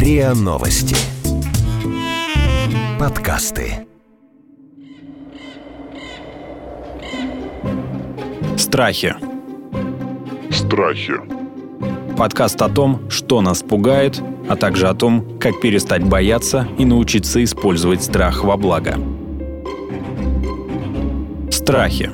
РИА Новости. Подкасты. Страхи. Страхи. Подкаст о том, что нас пугает, а также о том, как перестать бояться и научиться использовать страх во благо. Страхи.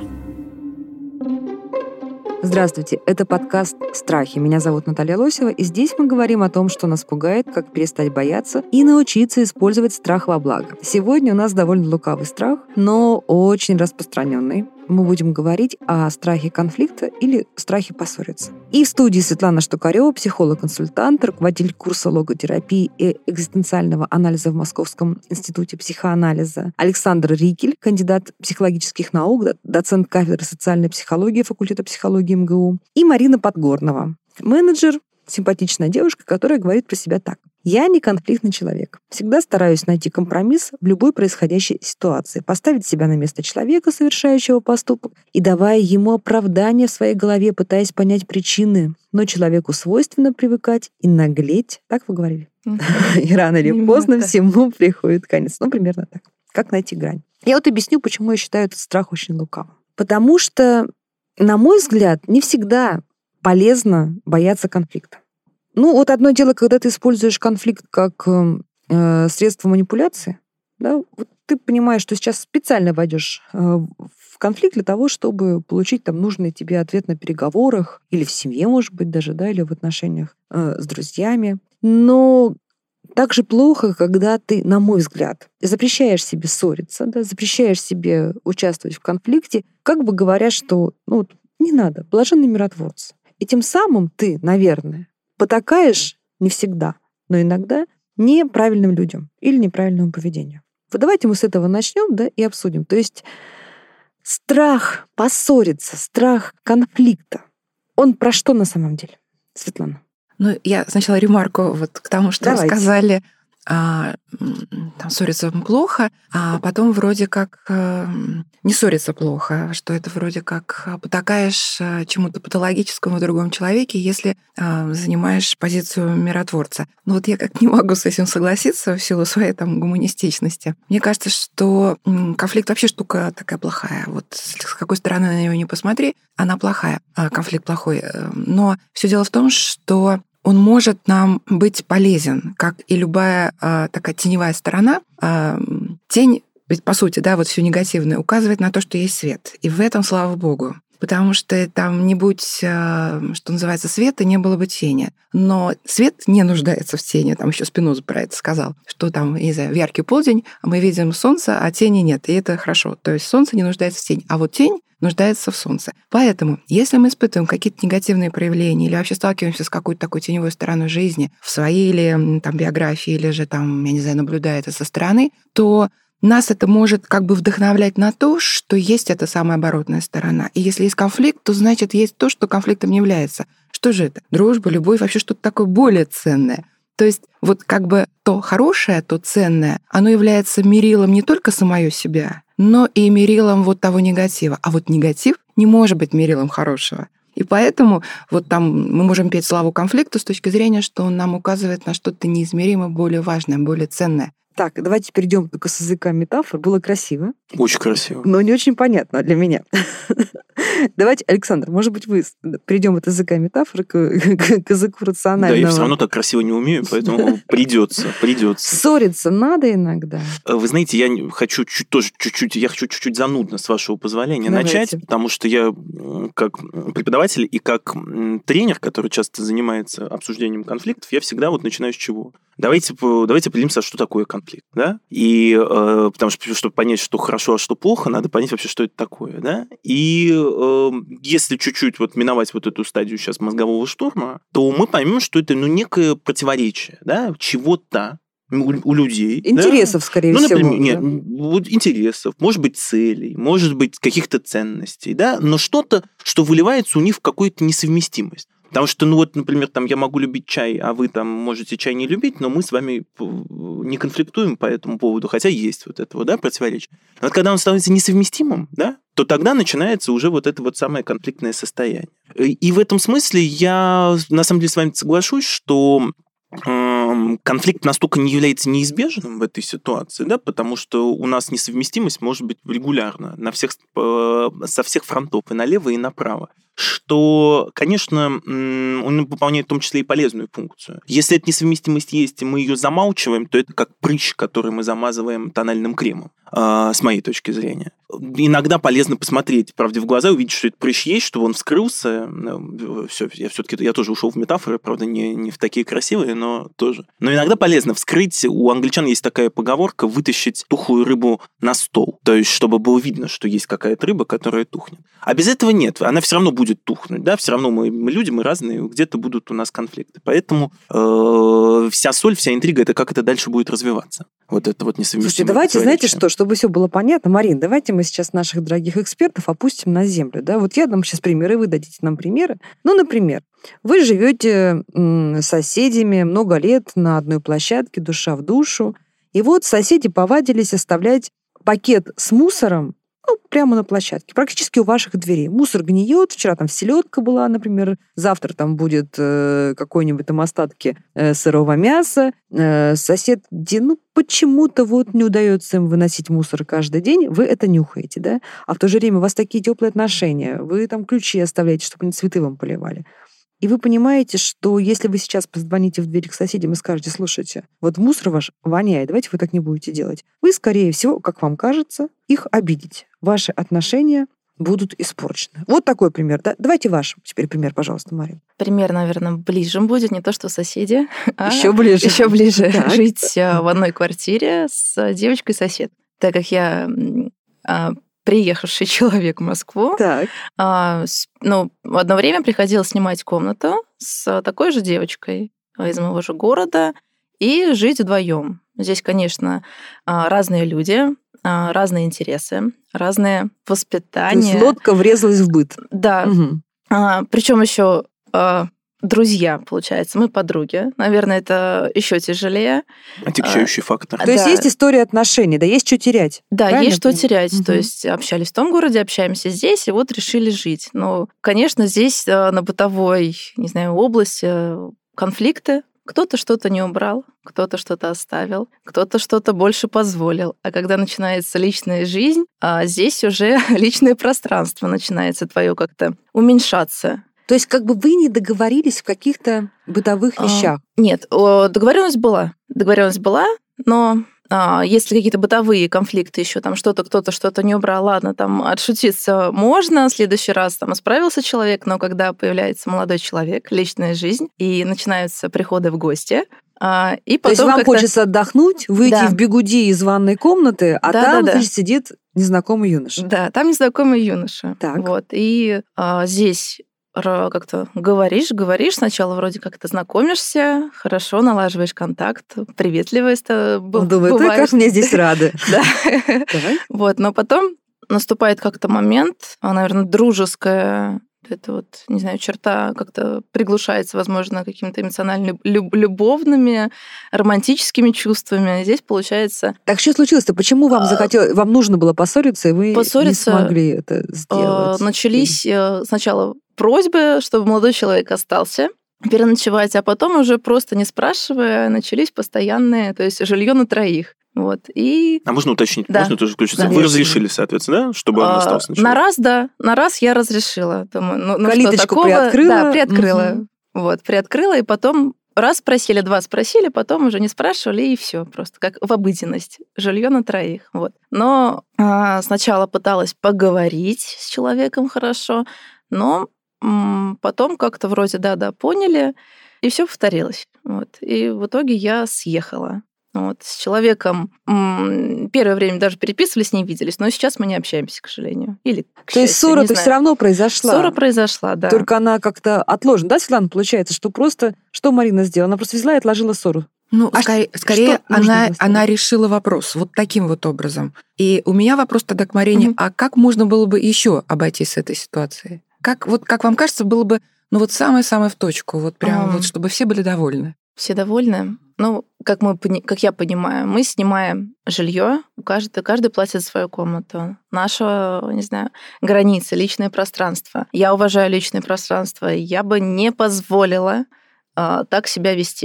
Здравствуйте, это подкаст «Страхи». Меня зовут Наталья Лосева, и здесь мы говорим о том, что нас пугает, как перестать бояться и научиться использовать страх во благо. Сегодня у нас довольно лукавый страх, но очень распространенный. Мы будем говорить о страхе конфликта или страхе поссориться. И в студии Светлана Штукарева, психолог-консультант, руководитель курса логотерапии и экзистенциального анализа в Московском институте психоанализа, Александр Рикель, кандидат психологических наук, доцент кафедры социальной психологии факультета психологии МГУ, и Марина Подгорнова, менеджер, симпатичная девушка, которая говорит про себя так. Я не конфликтный человек. Всегда стараюсь найти компромисс в любой происходящей ситуации, поставить себя на место человека, совершающего поступок, и давая ему оправдание в своей голове, пытаясь понять причины. Но человеку свойственно привыкать и наглеть. Так вы говорили? И рано или поздно всему приходит конец. Ну, примерно так. Как найти грань? Я вот объясню, почему я считаю этот страх очень лукавым. Потому что, на мой взгляд, не всегда полезно бояться конфликта. Ну, вот одно дело, когда ты используешь конфликт как средство манипуляции, да, вот ты понимаешь, что сейчас специально войдешь в конфликт для того, чтобы получить там нужный тебе ответ на переговорах, или в семье, может быть, даже, да, или в отношениях с друзьями. Но также плохо, когда ты, на мой взгляд, запрещаешь себе ссориться, да, запрещаешь себе участвовать в конфликте, как бы говоря, что не надо, блаженные миротворцы. И тем самым ты, наверное, потакаешь не всегда, но иногда неправильным людям или неправильному поведению. Вот давайте мы с этого начнем, да, и обсудим. То есть страх поссориться, страх конфликта, он про что на самом деле, Светлана? Я сначала ремарку вот к тому, что Давайте. вы сказали, там ссориться плохо, а потом вроде как не ссориться плохо, что это вроде как потакаешь чему-то патологическому в другом человеке, если занимаешь позицию миротворца. Но вот я как не могу с этим согласиться в силу своей там гуманистичности. Мне кажется, что конфликт вообще штука такая плохая. Вот с какой стороны на него не посмотри, она плохая, конфликт плохой. Но все дело в том, что он может нам быть полезен, как и любая такая теневая сторона. Тень, ведь по сути, да, вот все негативное указывает на то, что есть свет. И в этом слава богу. Потому что там не будь, что называется, света, не было бы тени. Но свет не нуждается в тени. Там еще Спиноза про это сказал, что там, не знаю, в яркий полдень мы видим солнце, а тени нет. И это хорошо. То есть солнце не нуждается в тени. А вот тень нуждается в солнце. Поэтому, если мы испытываем какие-то негативные проявления или вообще сталкиваемся с какой-то такой теневой стороной жизни в своей или там биографии, или же там, я не знаю, наблюдая это со стороны, то нас это может как бы вдохновлять на то, что есть эта самая оборотная сторона. И если есть конфликт, то значит есть то, что конфликтом не является. Что же это? Дружба, любовь, вообще что-то такое более ценное. То есть вот как бы то хорошее, то ценное, оно является мерилом не только самого себя, но и мерилом вот того негатива. А вот негатив не может быть мерилом хорошего. И поэтому вот там мы можем петь славу конфликту с точки зрения, что он нам указывает на что-то неизмеримо более важное, более ценное. Так, давайте перейдем только с языка метафор. Было красиво. Очень красиво. Но не очень понятно для меня. Давайте, Александр, может быть, вы перейдем от языка метафоры к языку рационального. Да, я все равно так красиво не умею, поэтому придется. Ссориться надо иногда. Вы знаете, я хочу чуть-чуть занудно, с вашего позволения, начать, потому что я как преподаватель и как тренер, который часто занимается обсуждением конфликтов, я всегда вот начинаю с чего? Давайте определимся, что такое конфликт, да? И потому что, чтобы понять, что хорошо, а что плохо, надо понять вообще, что это такое, да? И если чуть-чуть вот миновать вот эту стадию сейчас мозгового штурма, то мы поймем, что это некое противоречие, да, чего-то у людей. Интересов, да? Скорее всего. Например, вот интересов, может быть, целей, может быть, каких-то ценностей, да, но что-то, что выливается у них в какую-то несовместимость. Потому что, например, там я могу любить чай, а вы там можете чай не любить, но мы с вами не конфликтуем по этому поводу, хотя есть вот это вот, да, противоречие. Но вот когда он становится несовместимым, да, то тогда начинается уже вот это вот самое конфликтное состояние. И в этом смысле я, на самом деле, с вами соглашусь, что конфликт настолько не является неизбежным в этой ситуации, да, потому что у нас несовместимость может быть регулярно со всех фронтов, и налево, и направо, что, конечно, он выполняет в том числе и полезную функцию. Если эта несовместимость есть, и мы ее замалчиваем, то это как прыщ, который мы замазываем тональным кремом, с моей точки зрения. Иногда полезно посмотреть правде в глаза, увидеть, что этот прыщ есть, чтобы он вскрылся. Все, я тоже ушел в метафоры, правда, не в такие красивые, но тоже. Но иногда полезно вскрыть. У англичан есть такая поговорка: вытащить тухлую рыбу на стол. То есть, чтобы было видно, что есть какая-то рыба, которая тухнет. А без этого нет. Она все равно будет тухнуть. Да? Все равно мы люди, мы разные, где-то будут у нас конфликты. Поэтому вся соль, вся интрига — это как это дальше будет развиваться. Вот это вот несовместимое. Слушайте, давайте, знаете что, чтобы все было понятно, Марин, давайте мы сейчас наших дорогих экспертов опустим на землю. Да? Вот я дам сейчас примеры, вы дадите нам примеры. Ну, например, вы живете с соседями много лет на одной площадке, душа в душу, и вот соседи повадились оставлять пакет с мусором прямо на площадке, практически у ваших дверей. Мусор гниет, вчера там селедка была, например, завтра там будет какой-нибудь там остатки сырого мяса. Соседи, почему-то вот не удается им выносить мусор каждый день, вы это нюхаете, да? А в то же время у вас такие теплые отношения, вы там ключи оставляете, чтобы они цветы вам поливали. И вы понимаете, что если вы сейчас позвоните в дверь к соседям и скажете: слушайте, вот мусор ваш воняет, давайте вы так не будете делать, вы, скорее всего, как вам кажется, их обидите. Ваши отношения будут испорчены. Вот такой пример. Да? Давайте ваш теперь пример, пожалуйста, Марина. Пример, наверное, ближе будет, не то что соседи, а еще ближе. Еще ближе. Жить в одной квартире с девочкой-сосед. Так как я приехавший человек в Москву. Так. Одно время приходилось снимать комнату с такой же девочкой из моего же города и жить вдвоем. Здесь, конечно, разные люди, разные интересы, разное воспитание. То есть лодка врезалась в быт. Да. Угу. Причем еще друзья, получается, мы подруги. Наверное, это еще тяжелее. Отягчающий фактор. То есть есть история отношений, да, есть что терять. Да, правильно? Есть что терять. Угу. То есть общались в том городе, общаемся здесь, и вот решили жить. Но, конечно, здесь на бытовой, области конфликты. Кто-то что-то не убрал, кто-то что-то оставил, кто-то что-то больше позволил. А когда начинается личная жизнь, здесь уже личное пространство начинается твое как-то уменьшаться. То есть как бы вы не договорились в каких-то бытовых вещах? Нет, договоренность была, но если какие-то бытовые конфликты еще, там кто-то что-то не убрал, ладно, там отшутиться можно, в следующий раз там исправился человек, но когда появляется молодой человек, личная жизнь, и начинаются приходы в гости, и потом то есть вам хочется отдохнуть, выйти в бигуди из ванной комнаты, а там сидит незнакомый юноша. Да, там незнакомый юноша. Так. Вот, и здесь как-то говоришь, сначала вроде как-то знакомишься, хорошо, налаживаешь контакт, приветливость думаю, ты как мне здесь рады. Да. Вот, но потом наступает как-то момент, наверное, дружеская, это черта как-то приглушается, возможно, какими-то эмоционально любовными, романтическими чувствами. Здесь получается... Так что случилось-то? Почему вам нужно было поссориться, и вы не смогли это сделать? Начались сначала просьбы, чтобы молодой человек остался переночевать, а потом уже просто не спрашивая, начались постоянные, то есть жилье на троих. Вот. И... А можно уточнить? Да. Можно тоже включиться? Да. Вы разрешили, соответственно, да? Чтобы он остался ночевать? На раз я разрешила. Думаю, калиточку приоткрыла? Да, приоткрыла. Угу. Вот, приоткрыла, и потом раз спросили, два спросили, потом уже не спрашивали, и все, просто как в обыденность. Жилье на троих. Вот. Но сначала пыталась поговорить с человеком хорошо, но потом как-то вроде да, поняли, и все повторилось. Вот. И в итоге я съехала. Вот. С человеком первое время даже переписывались, не виделись, но сейчас мы не общаемся, к сожалению. Или, к счастью, есть ссора-то все равно произошла? Ссора произошла, да. Только она как-то отложена. Да, Светлана, получается, что Марина сделала? Она просто взяла и отложила ссору. Скорее она решила вопрос вот таким вот образом. И у меня вопрос тогда к Марине, а как можно было бы еще обойтись с этой ситуацией? Как вам кажется, было бы самое-самое в точку, вот прям чтобы все были довольны? Все довольны? Как я понимаю, мы снимаем жилье, каждый платит за свою комнату. Наша, граница, личное пространство. Я уважаю личное пространство, я бы не позволила так себя вести.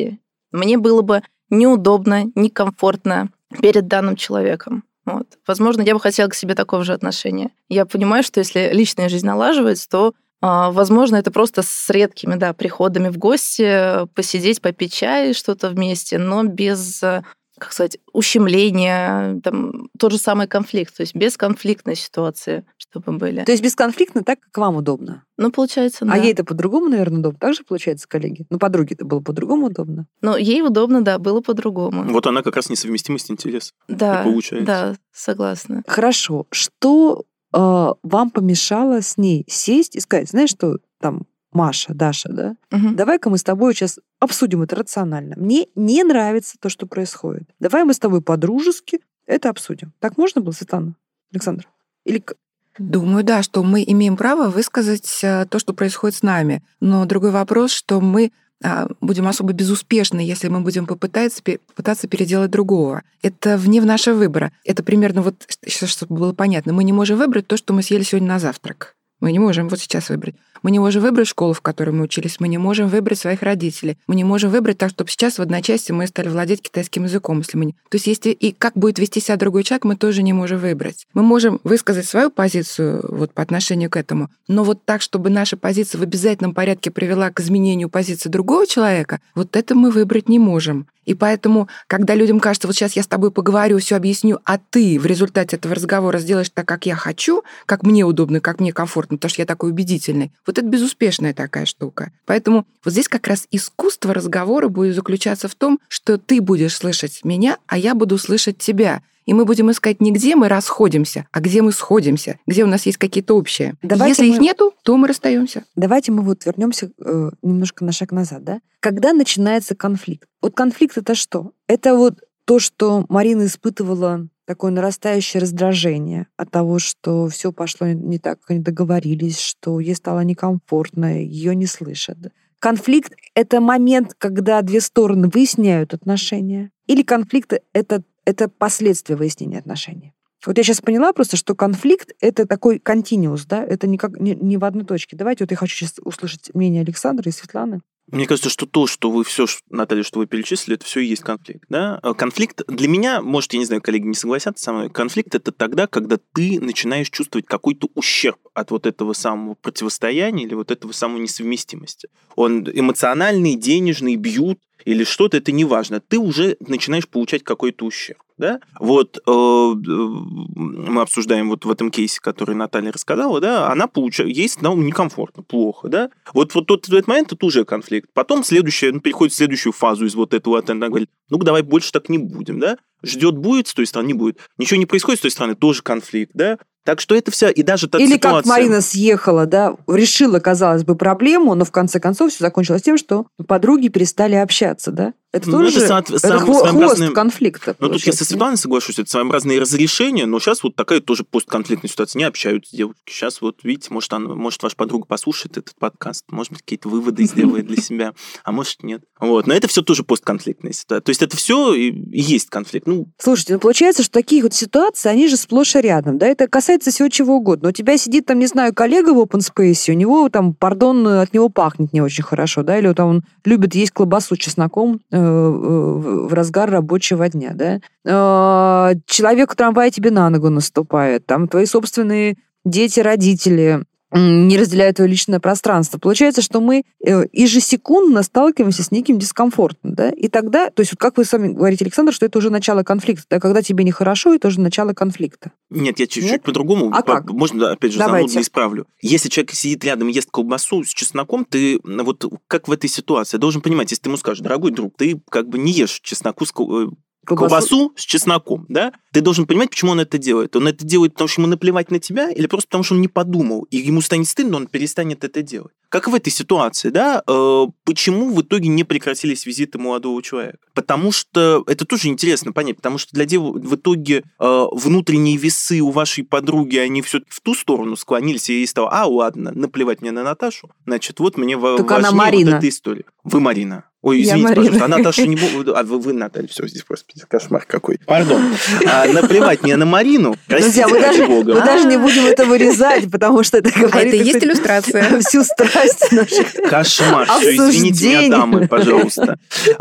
мне было бы неудобно, некомфортно перед данным человеком. Вот. Возможно, я бы хотела к себе такого же отношения. Я понимаю, что если личная жизнь налаживается, то, возможно, это просто с редкими приходами в гости, посидеть, попить чай, что-то вместе, но без, как сказать, ущемления, там, тот же самый конфликт, то есть бесконфликтные ситуации, чтобы были. То есть бесконфликтно так, как вам удобно? Ну, получается, да. А ей-то по-другому, наверное, удобно. Так же получается, коллеги? Ну, подруге-то было по-другому удобно? Ну, ей удобно, да, было по-другому. Вот она как раз несовместимость интересов. Да, получается. Да, согласна. Хорошо. Что вам помешало с ней сесть и сказать, знаешь, что там Маша, Даша, да? Угу. Давай-ка мы с тобой сейчас обсудим это рационально. Мне не нравится то, что происходит. Давай мы с тобой по-дружески это обсудим. Так можно было, Светлана? Александр? Или... Думаю, да, что мы имеем право высказать то, что происходит с нами. Но другой вопрос, что мы будем особо безуспешны, если мы будем пытаться переделать другого. Это вне нашего выбора. Это примерно вот, чтобы было понятно, мы не можем выбрать то, что мы съели сегодня на завтрак. Мы не можем вот сейчас выбрать. Мы не можем выбрать школу, в которой мы учились. Мы не можем выбрать своих родителей. Мы не можем выбрать так, чтобы сейчас в одночасье мы стали владеть китайским языком. Если мы не... То есть если и как будет вести себя другой человек, мы тоже не можем выбрать. Мы можем высказать свою позицию вот по отношению к этому, но вот так, чтобы наша позиция в обязательном порядке привела к изменению позиции другого человека, вот это мы выбрать не можем. И поэтому, когда людям кажется, вот сейчас я с тобой поговорю, все объясню, а ты в результате этого разговора сделаешь так, как я хочу, как мне удобно, как мне комфортно, потому что я такой убедительный, вот это безуспешная такая штука. Поэтому вот здесь как раз искусство разговора будет заключаться в том, что ты будешь слышать меня, а я буду слышать тебя. И мы будем искать не где мы расходимся, а где мы сходимся, где у нас есть какие-то общие. Если их нету, то мы расстаемся. Давайте мы вот вернемся немножко на шаг назад, да? Когда начинается конфликт? Вот конфликт — это что? Это вот то, что Марина испытывала такое нарастающее раздражение от того, что все пошло не так, как они договорились, что ей стало некомфортно, ее не слышат. Конфликт — это момент, когда две стороны выясняют отношения, или конфликт — это последствия выяснения отношений. Вот я сейчас поняла просто, что конфликт — это такой континуус, да, это не в одной точке. Давайте вот я хочу сейчас услышать мнение Александра и Светланы. Мне кажется, что то, что вы все, Наталья, что вы перечислили, это все и есть конфликт. Да? Конфликт для меня, может, я не знаю, коллеги не согласятся со мной, конфликт — это тогда, когда ты начинаешь чувствовать какой-то ущерб от вот этого самого противостояния или вот этого самой несовместимости. Он эмоциональный, денежный, бьют или что-то, это не важно. Ты уже начинаешь получать какой-то ущерб. Да? Вот мы обсуждаем вот в этом кейсе, который Наталья рассказала, да, она получает, ей становится некомфортно, плохо, да. Вот тот в этот момент это уже конфликт. Потом переходит в следующую фазу из вот этого, она говорит, ну-ка давай больше так не будем, да. Ждет будет, с той стороны не будет. Ничего не происходит, с той стороны тоже конфликт, да. Так что это все, и даже та или ситуация... как Марина съехала, да, решила, казалось бы, проблему, но в конце концов все закончилось тем, что подруги перестали общаться, да? Это тоже это хвост конфликта. Ну, тут я со Светланой соглашусь, это своеобразные разрешения, но сейчас вот такая тоже постконфликтная ситуация. Не общаются девушки. Сейчас вот, видите, может ваша подруга послушает этот подкаст, может быть, какие-то выводы сделает для себя, а может, нет. Вот. Но это все тоже постконфликтная ситуация. То есть это все и есть конфликт. Слушайте, получается, что такие вот ситуации, они же сплошь и рядом, да? Это касается всего чего угодно. У тебя сидит там, не знаю, коллега в open space, у него там, от него пахнет не очень хорошо, да? Или там он любит есть колбасу с чесноком в разгар рабочего дня, да? Человек в трамвае тебе на ногу наступает, там твои собственные дети, родители не разделяют твое личное пространство. Получается, что мы ежесекундно сталкиваемся с неким дискомфортом, да? И тогда, то есть вот как вы сами говорите, Александр, что это уже начало конфликта, да? Когда тебе нехорошо, это уже начало конфликта. Нет, я чуть-чуть по-другому. А как? Можно, опять же, занудно исправлю. Если человек сидит рядом и ест колбасу с чесноком, ты вот как в этой ситуации должен понимать, если ты ему скажешь, дорогой друг, ты как бы не ешь чесноку с колбасу с чесноком, да? Ты должен понимать, почему он это делает. Он это делает, потому что ему наплевать на тебя, или просто потому, что он не подумал, и ему станет стыдно, он перестанет это делать. Как в этой ситуации, да? Почему в итоге не прекратились визиты молодого человека? Потому что это тоже интересно понять, потому что для девушек в итоге внутренние весы у вашей подруги, они все в ту сторону склонились, и ей стало, ладно, наплевать мне на Наташу, значит, вот мне важнее вот эта история. Вы Марина. Ой, извините, пожалуйста, а Наташа не будет... А вы Наталья, все, здесь просто кошмар какой. Пардон. Наплевать мне на Марину, простите, ради Бога. Мы даже не будем это вырезать, потому что это говорит... это и есть иллюстрация. Всю страсть наших кошмар. Все, извините меня, дамы, пожалуйста. Вот.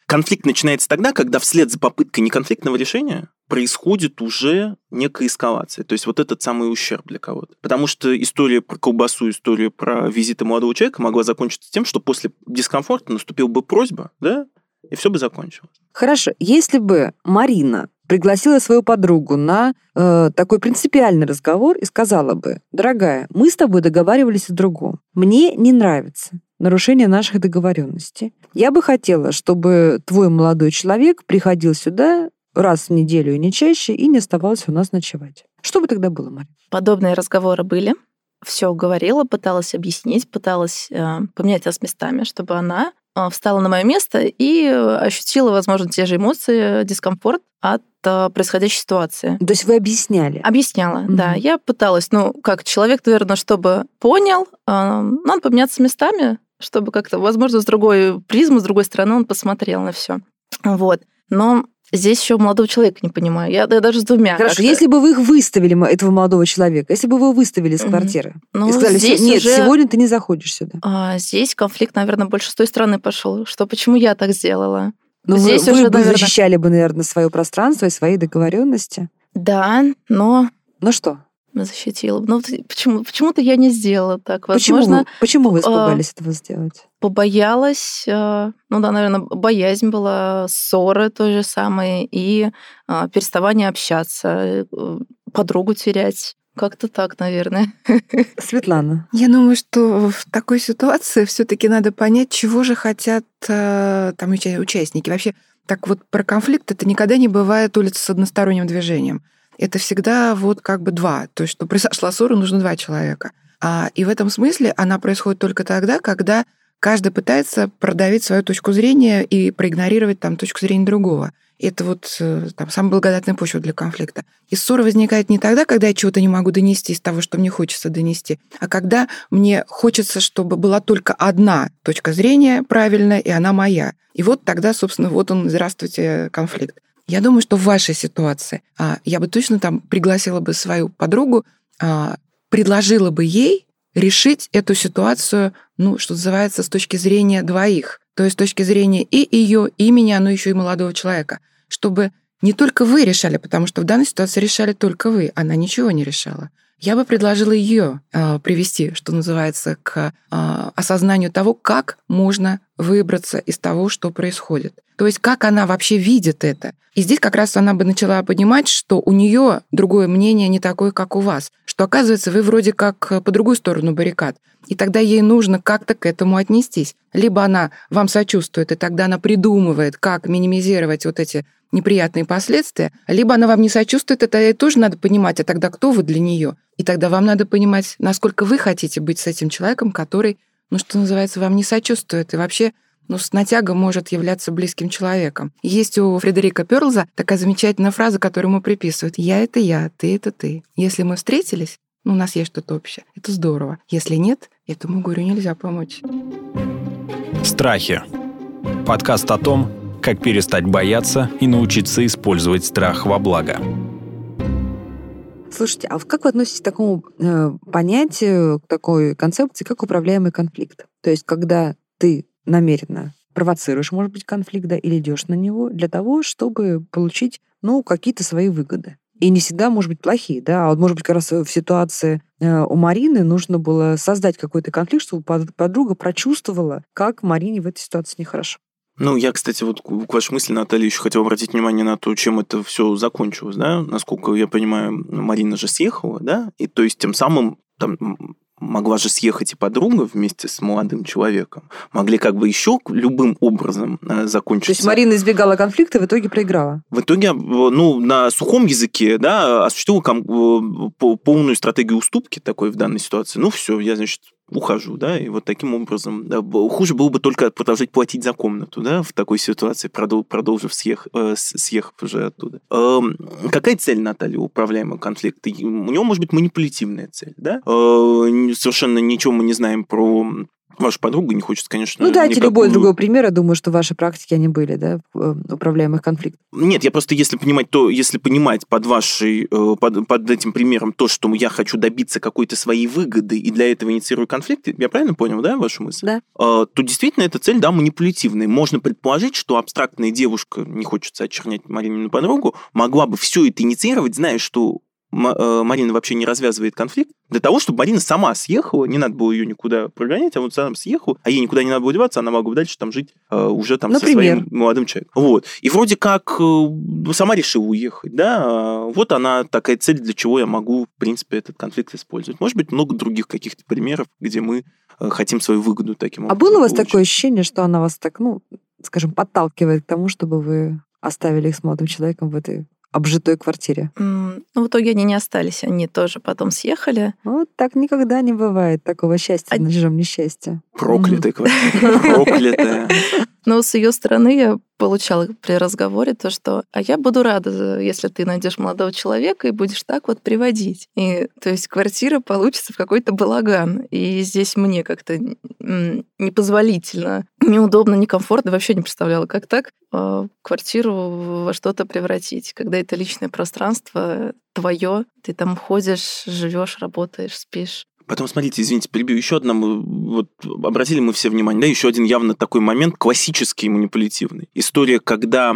конфликт начинается тогда, когда вслед за попыткой неконфликтного решения происходит уже некая эскалация. То есть вот этот самый ущерб для кого-то. Потому что история про колбасу, история про визиты молодого человека могла закончиться тем, что после дискомфорта наступила бы просьба, да, и все бы закончилось. Хорошо. Если бы Марина пригласила свою подругу на такой принципиальный разговор и сказала бы: дорогая, мы с тобой договаривались о другом. Мне не нравится нарушение наших договоренностей. Я бы хотела, чтобы твой молодой человек приходил сюда раз в неделю и не чаще, и не оставался у нас ночевать. Что бы тогда было, Марина? Подобные разговоры были. Все говорила, пыталась объяснить, пыталась поменять нас местами, чтобы она встала на мое место и ощутила, возможно, те же эмоции, дискомфорт от происходящей ситуации. То есть вы объясняли? Объясняла, да. Я пыталась, как человек, наверное, чтобы понял, надо поменяться местами, чтобы как-то, возможно, с другой призмы, с другой стороны он посмотрел на все. Вот. Но здесь еще молодого человека не понимаю. Я даже с двумя. Хорошо, если бы вы их выставили, этого молодого человека, если бы вы его выставили из квартиры, и сказали: нет, уже... сегодня ты не заходишь сюда. Здесь конфликт, наверное, больше с той стороны пошел. Что почему я так сделала? Но здесь вы уже, защищали бы, наверное, свое пространство и свои договоренности. Да, но... Ну что? Защитила. Но почему-то я не сделала так. Возможно, почему вы испугались этого сделать? Побоялась. Наверное, боязнь была, ссоры той же самой и переставание общаться, подругу терять. Как-то так, наверное. Светлана. Я думаю, что в такой ситуации все-таки надо понять, чего же хотят там участники. Вообще, так вот про конфликт это никогда не бывает улица с односторонним движением. Это всегда вот как бы два. То есть, что произошла ссора, нужно два человека. И в этом смысле она происходит только тогда, когда каждый пытается продавить свою точку зрения и проигнорировать там точку зрения другого. Это вот там самая благодатная почва для конфликта. И ссора возникает не тогда, когда я чего-то не могу донести из того, что мне хочется донести, а когда мне хочется, чтобы была только одна точка зрения правильная, и она моя. И вот тогда, собственно, вот он, здравствуйте, конфликт. Я думаю, что в вашей ситуации я бы точно там пригласила бы свою подругу, предложила бы ей решить эту ситуацию, что называется, с точки зрения двоих. То есть с точки зрения и ее, и меня, но еще и молодого человека. Чтобы не только вы решали, потому что в данной ситуации решали только вы, она ничего не решала. Я бы предложила ее привести, что называется, к осознанию того, как можно выбраться из того, что происходит. То есть как она вообще видит это. И здесь как раз она бы начала понимать, что у нее другое мнение не такое, как у вас. Что, оказывается, вы вроде как по другую сторону баррикад. И тогда ей нужно как-то к этому отнестись. Либо она вам сочувствует, и тогда она придумывает, как минимизировать вот эти неприятные последствия, либо она вам не сочувствует, это ей тоже надо понимать, а тогда кто вы для нее? И тогда вам надо понимать, насколько вы хотите быть с этим человеком, который, что называется, вам не сочувствует, и вообще с натягом может являться близким человеком. Есть у Фредерика Перлза такая замечательная фраза, которую ему приписывают: «Я — это я, ты — это ты. Если мы встретились, у нас есть что-то общее. Это здорово. Если нет, этому горю нельзя помочь». Страхи. Подкаст о том, как перестать бояться и научиться использовать страх во благо. Слушайте, а как вы относитесь к такому понятию, к такой концепции, как управляемый конфликт? То есть когда ты намеренно провоцируешь, может быть, конфликт, да, или идешь на него для того, чтобы получить, какие-то свои выгоды. И не всегда, может быть, плохие, да, а вот, может быть, как раз в ситуации у Марины нужно было создать какой-то конфликт, чтобы подруга прочувствовала, как Марине в этой ситуации нехорошо. Я, кстати, вот к вашей мысли, Наталья, еще хотел обратить внимание на то, чем это все закончилось, да, насколько я понимаю, Марина же съехала, да, и то есть тем самым там могла же съехать и подруга вместе с молодым человеком. Могли как бы еще любым образом закончиться. То есть Марина избегала конфликта, в итоге проиграла? В итоге, на сухом языке, да, осуществила полную стратегию уступки такой в данной ситуации. Все, я, значит, ухожу, да, и вот таким образом, да, хуже было бы только продолжать платить за комнату, да, в такой ситуации, продолжив съехав уже оттуда. Какая цель, Наталья, управляемого конфликта? У него может быть манипулятивная цель, да? Совершенно ничего мы не знаем про ваша подруга, не хочется, конечно... Ну, дайте любой другой пример, я думаю, что в вашей практике они были, да, управляемых конфликтов. Нет, я просто, если понимать под этим примером то, что я хочу добиться какой-то своей выгоды, и для этого инициирую конфликты, я правильно понял, да, вашу мысль? Да. То действительно эта цель, да, манипулятивная. Можно предположить, что абстрактная девушка, не хочется очернять Маринину подругу, могла бы все это инициировать, зная, что Марина вообще не развязывает конфликт, для того, чтобы Марина сама съехала, не надо было ее никуда прогонять, а вот сама съехала, а ей никуда не надо было деваться, она могла бы дальше там жить уже там со своим молодым человеком. Вот. И вроде как сама решила уехать, да, вот она такая цель, для чего я могу, в принципе, этот конфликт использовать. Может быть, много других каких-то примеров, где мы хотим свою выгоду таким образом. А было у вас получить. такое ощущение, что она вас так, скажем, подталкивает к тому, чтобы вы оставили их с молодым человеком в этой обжитой квартире? В итоге они не остались, они тоже потом съехали. Вот так никогда не бывает такого счастья на чужом несчастье. Проклятая квартира, проклятая. Но с ее стороны я получала при разговоре то, что «а я буду рада, если ты найдешь молодого человека и будешь так вот приводить». И, то есть квартира получится в какой-то балаган. И здесь мне как-то непозволительно, неудобно, некомфортно. Вообще не представляла, как так квартиру во что-то превратить, когда это личное пространство твое, ты там ходишь, живешь, работаешь, спишь. Потом, смотрите, извините, перебью. Еще одна, вот обратили мы все внимание, да, еще один явно такой момент классический, манипулятивный. История, когда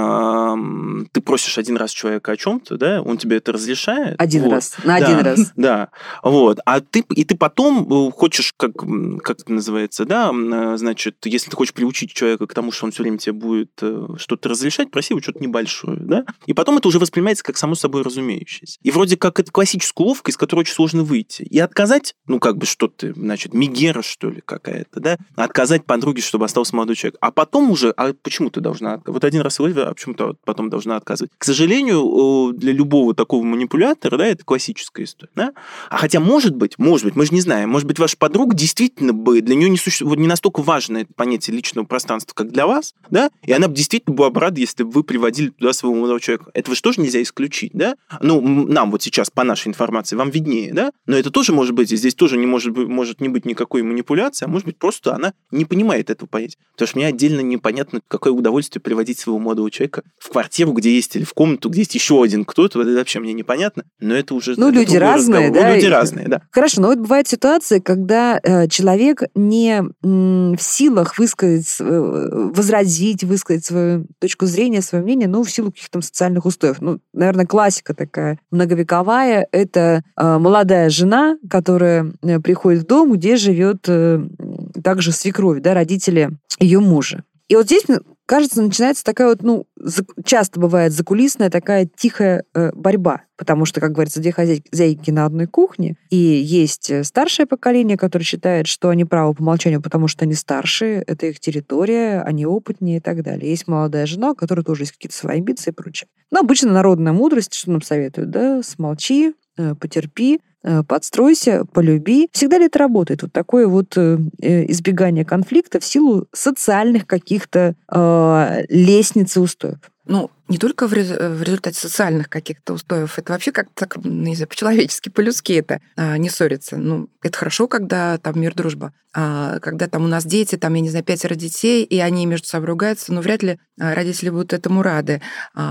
ты просишь один раз человека о чем-то, да, он тебе это разрешает. Один вот. раз, один раз. Да, вот. А ты потом хочешь, как это называется, да, значит, если ты хочешь приучить человека к тому, что он все время тебе будет что-то разрешать, проси его что-то небольшое, да, и потом это уже воспринимается как само собой разумеющееся. И вроде как это классическая уловка, из которой очень сложно выйти. И отказать, что-то, значит, мегера, что ли, какая-то, да, отказать подруге, чтобы остался молодой человек. А потом уже, а почему ты должна отказывать? Вот один раз Эльвира, а почему ты потом должна отказывать? К сожалению, для любого такого манипулятора, да, это классическая история, да. А хотя, может быть, мы же не знаем, может быть, ваша подруга действительно бы, для нее не настолько важно это понятие личного пространства, как для вас, да, и она бы действительно была бы рада, если бы вы приводили туда своего молодого человека. Этого же тоже нельзя исключить, да. Нам вот сейчас, по нашей информации, вам виднее, да, но это тоже может быть, и здесь тоже может не быть никакой манипуляции, а может быть, просто она не понимает этого понятия. Потому что мне отдельно непонятно, какое удовольствие приводить своего молодого человека в квартиру, где есть, или в комнату, где есть еще один кто-то. Это вообще мне непонятно, но это уже... Люди разные, да? Люди разные, да. Хорошо, но вот бывают ситуации, когда человек не в силах возразить, высказать свою точку зрения, свое мнение, в силу каких-то социальных устоев. Наверное, классика такая многовековая. Это молодая жена, которая приходит в дом, где живет также свекровь, да, родители ее мужа. И вот здесь, кажется, начинается такая вот, часто бывает закулисная такая тихая борьба, потому что, как говорится, две хозяйки на одной кухне, и есть старшее поколение, которое считает, что они правы по умолчанию, потому что они старше, это их территория, они опытнее и так далее. Есть молодая жена, у которой тоже есть какие-то свои амбиции и прочее. Но обычно народная мудрость, что нам советуют, да, смолчи, потерпи, подстройся, полюби. Всегда ли это работает? Вот такое вот избегание конфликта в силу социальных каких-то лестниц и устоев. Не только в результате социальных каких-то устоев, это вообще как-то, не знаю, по-человечески, по-людски это не ссориться. Это хорошо, когда там мир, дружба. А когда там у нас дети, там, я не знаю, 5 детей, и они между собой ругаются, вряд ли родители будут этому рады.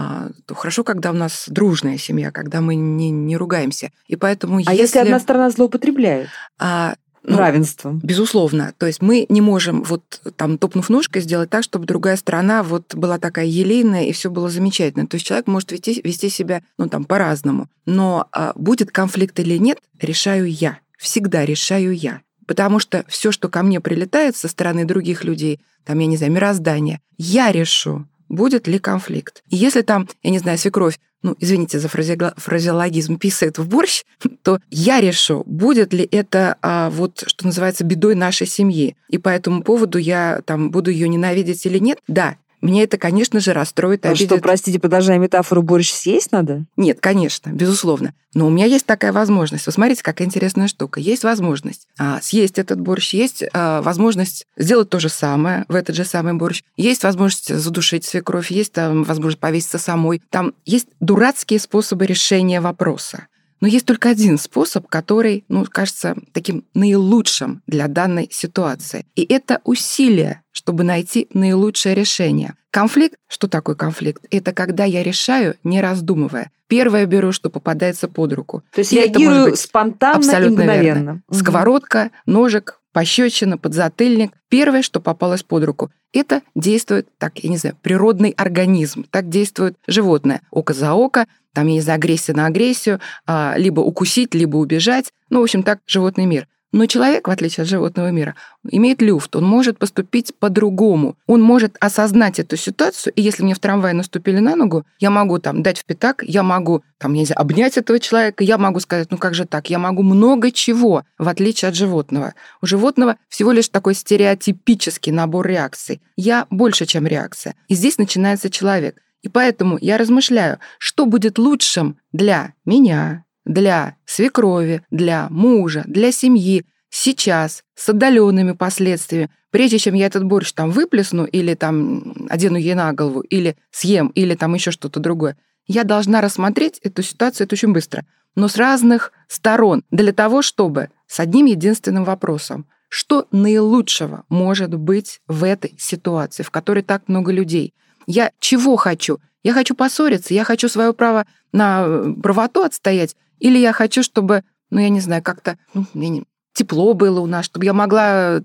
То хорошо, когда у нас дружная семья, когда мы не ругаемся. И поэтому если одна сторона злоупотребляет? Равенством. Безусловно. То есть мы не можем топнув ножкой, сделать так, чтобы другая сторона была такая елейная, и все было замечательно. То есть человек может вести себя по-разному. Но будет конфликт или нет, решаю я. Всегда решаю я. Потому что все, что ко мне прилетает со стороны других людей, я не знаю, мироздание, я решу, будет ли конфликт. И если я не знаю, свекровь, извините за фразеологизм, писает в борщ, то я решу, будет ли это, что называется, бедой нашей семьи. И по этому поводу я буду ее ненавидеть или нет. Да, меня это, конечно же, расстроит, обидит. Что, простите, продолжая метафору, борщ съесть надо? Нет, конечно, безусловно. Но у меня есть такая возможность. Вы смотрите, какая интересная штука. Есть возможность съесть этот борщ, есть возможность сделать то же самое в этот же самый борщ, есть возможность задушить свекровь, есть возможность повеситься самой. Там есть дурацкие способы решения вопроса. Но есть только один способ, который, кажется, таким наилучшим для данной ситуации. И это усилие, чтобы найти наилучшее решение. Конфликт, что такое конфликт? Это когда я решаю, не раздумывая. Первое беру, что попадается под руку. То есть реагирую спонтанно и мгновенно. Верно. Сковородка, ножик, пощечина, подзатыльник. Первое, что попалось под руку. Это действует, природный организм. Так действует животное. Око за око, агрессия на агрессию, либо укусить, либо убежать. В общем, так животный мир. Но человек, в отличие от животного мира, имеет люфт, он может поступить по-другому. Он может осознать эту ситуацию, и если мне в трамвае наступили на ногу, я могу дать в пятак, я могу обнять этого человека, я могу сказать, как же так, я могу много чего, в отличие от животного. У животного всего лишь такой стереотипический набор реакций. Я больше, чем реакция. И здесь начинается человек. И поэтому я размышляю, что будет лучшим для меня, для свекрови, для мужа, для семьи, сейчас, с отдаленными последствиями, прежде чем я этот борщ выплесну или одену ей на голову, или съем, или еще что-то другое, я должна рассмотреть эту ситуацию, это очень быстро, но с разных сторон, для того, чтобы с одним единственным вопросом, что наилучшего может быть в этой ситуации, в которой так много людей. Я чего хочу? Я хочу поссориться, я хочу свое право на правоту отстоять, или я хочу, чтобы, как-то тепло было у нас, чтобы я могла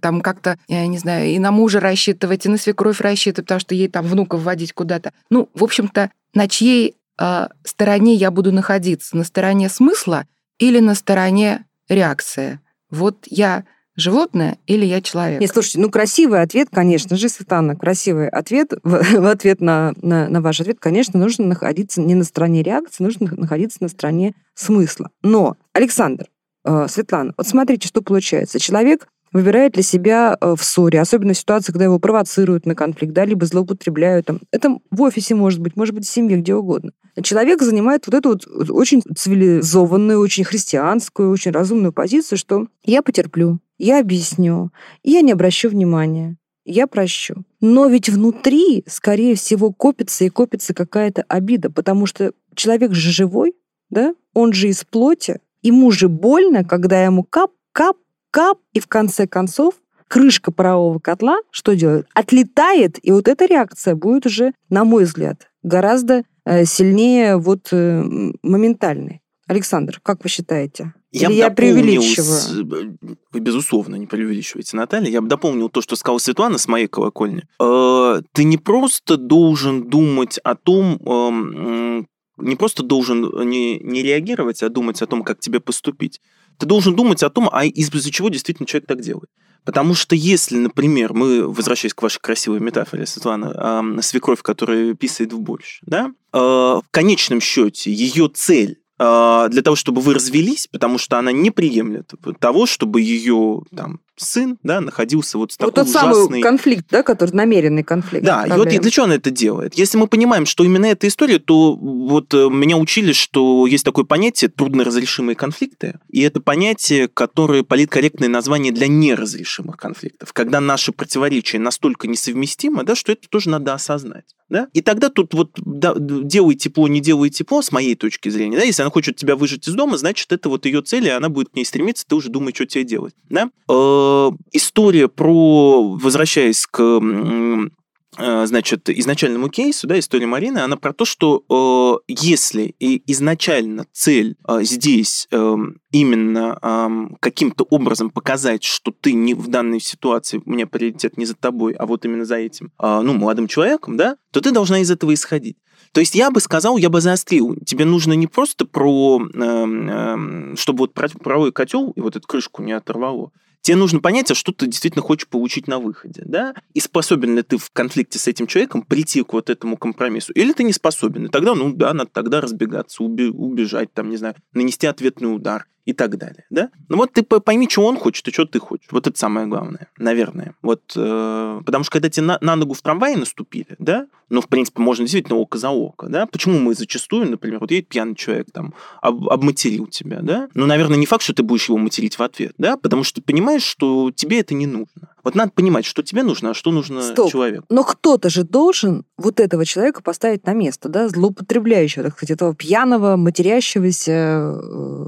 и на мужа рассчитывать, и на свекровь рассчитывать, потому что ей внуков водить куда-то. В общем-то, на чьей стороне я буду находиться? На стороне смысла или на стороне реакции? Вот я животное или я человек? Нет, слушайте, красивый ответ, конечно же, Светлана, красивый ответ. В ответ на ваш ответ, конечно, нужно находиться не на стороне реакции, нужно находиться на стороне смысла. Но, Александр, Светлана, вот смотрите, что получается. Человек выбирает для себя в ссоре, особенно в ситуации, когда его провоцируют на конфликт, либо злоупотребляют. Это в офисе может быть в семье, где угодно. Человек занимает вот эту очень цивилизованную, очень христианскую, очень разумную позицию, что я потерплю, я объясню, я не обращу внимания, я прощу. Но ведь внутри, скорее всего, копится какая-то обида, потому что человек же живой, да? Он же из плоти, ему же больно, когда ему кап, и в конце концов крышка парового котла что делает? Отлетает, и вот эта реакция будет уже, на мой взгляд, гораздо сильнее моментальной. Александр, как вы считаете? Я преувеличиваю? Вы, безусловно, не преувеличиваете, Наталья. Я бы дополнил то, что сказала Светлана с моей колокольни. Ты не просто должен думать о том, не просто должен не реагировать, а думать о том, как тебе поступить. Ты должен думать о том, из-за чего действительно человек так делает. Потому что если, например, мы, возвращаясь к вашей красивой метафоре, Светлана, свекровь, которая писает в борщ, да, в конечном счете ее цель для того, чтобы вы развелись, потому что она не приемлет того, чтобы ее сын, да, находился с такой тот самый конфликт, да, который намеренный конфликт. Да, и для чего она это делает? Если мы понимаем, что именно эта история, то меня учили, что есть такое понятие трудноразрешимые конфликты, и это понятие, которое политкорректное название для неразрешимых конфликтов, когда наши противоречия настолько несовместимы, да, что это тоже надо осознать. Да? И тогда тут делай тепло, не делай тепло, с моей точки зрения, да, если она хочет тебя выжать из дома, значит, это ее цель, и она будет к ней стремиться, ты уже думай, что тебе делать. Да? История возвращаясь к изначальному кейсу, да, история Марины, она про то, что если изначально цель здесь именно каким-то образом показать, что ты не в данной ситуации, у меня приоритет не за тобой, а вот именно за этим, молодым человеком, да, то ты должна из этого исходить. То есть я бы сказал, я бы заострил. Тебе нужно не просто чтобы паровой котел и эту крышку не оторвало. Тебе нужно понять, что ты действительно хочешь получить на выходе, да? И способен ли ты в конфликте с этим человеком прийти к этому компромиссу, или ты не способен. И тогда, надо тогда разбегаться, убежать, нанести ответный удар и так далее, да? Ты пойми, что он хочет и что ты хочешь. Вот это самое главное, наверное. Потому что когда тебе на ногу в трамвае наступили, да, в принципе, можно действительно око за око, да? Почему мы зачастую, например, едет пьяный человек, обматерил тебя, да? Наверное, не факт, что ты будешь его материть в ответ, да? Потому что ты понимаешь, что тебе это не нужно. Вот надо понимать, что тебе нужно, а что нужно человеку. Но кто-то же должен вот этого человека поставить на место, да, злоупотребляющего, так сказать, этого пьяного, матерящегося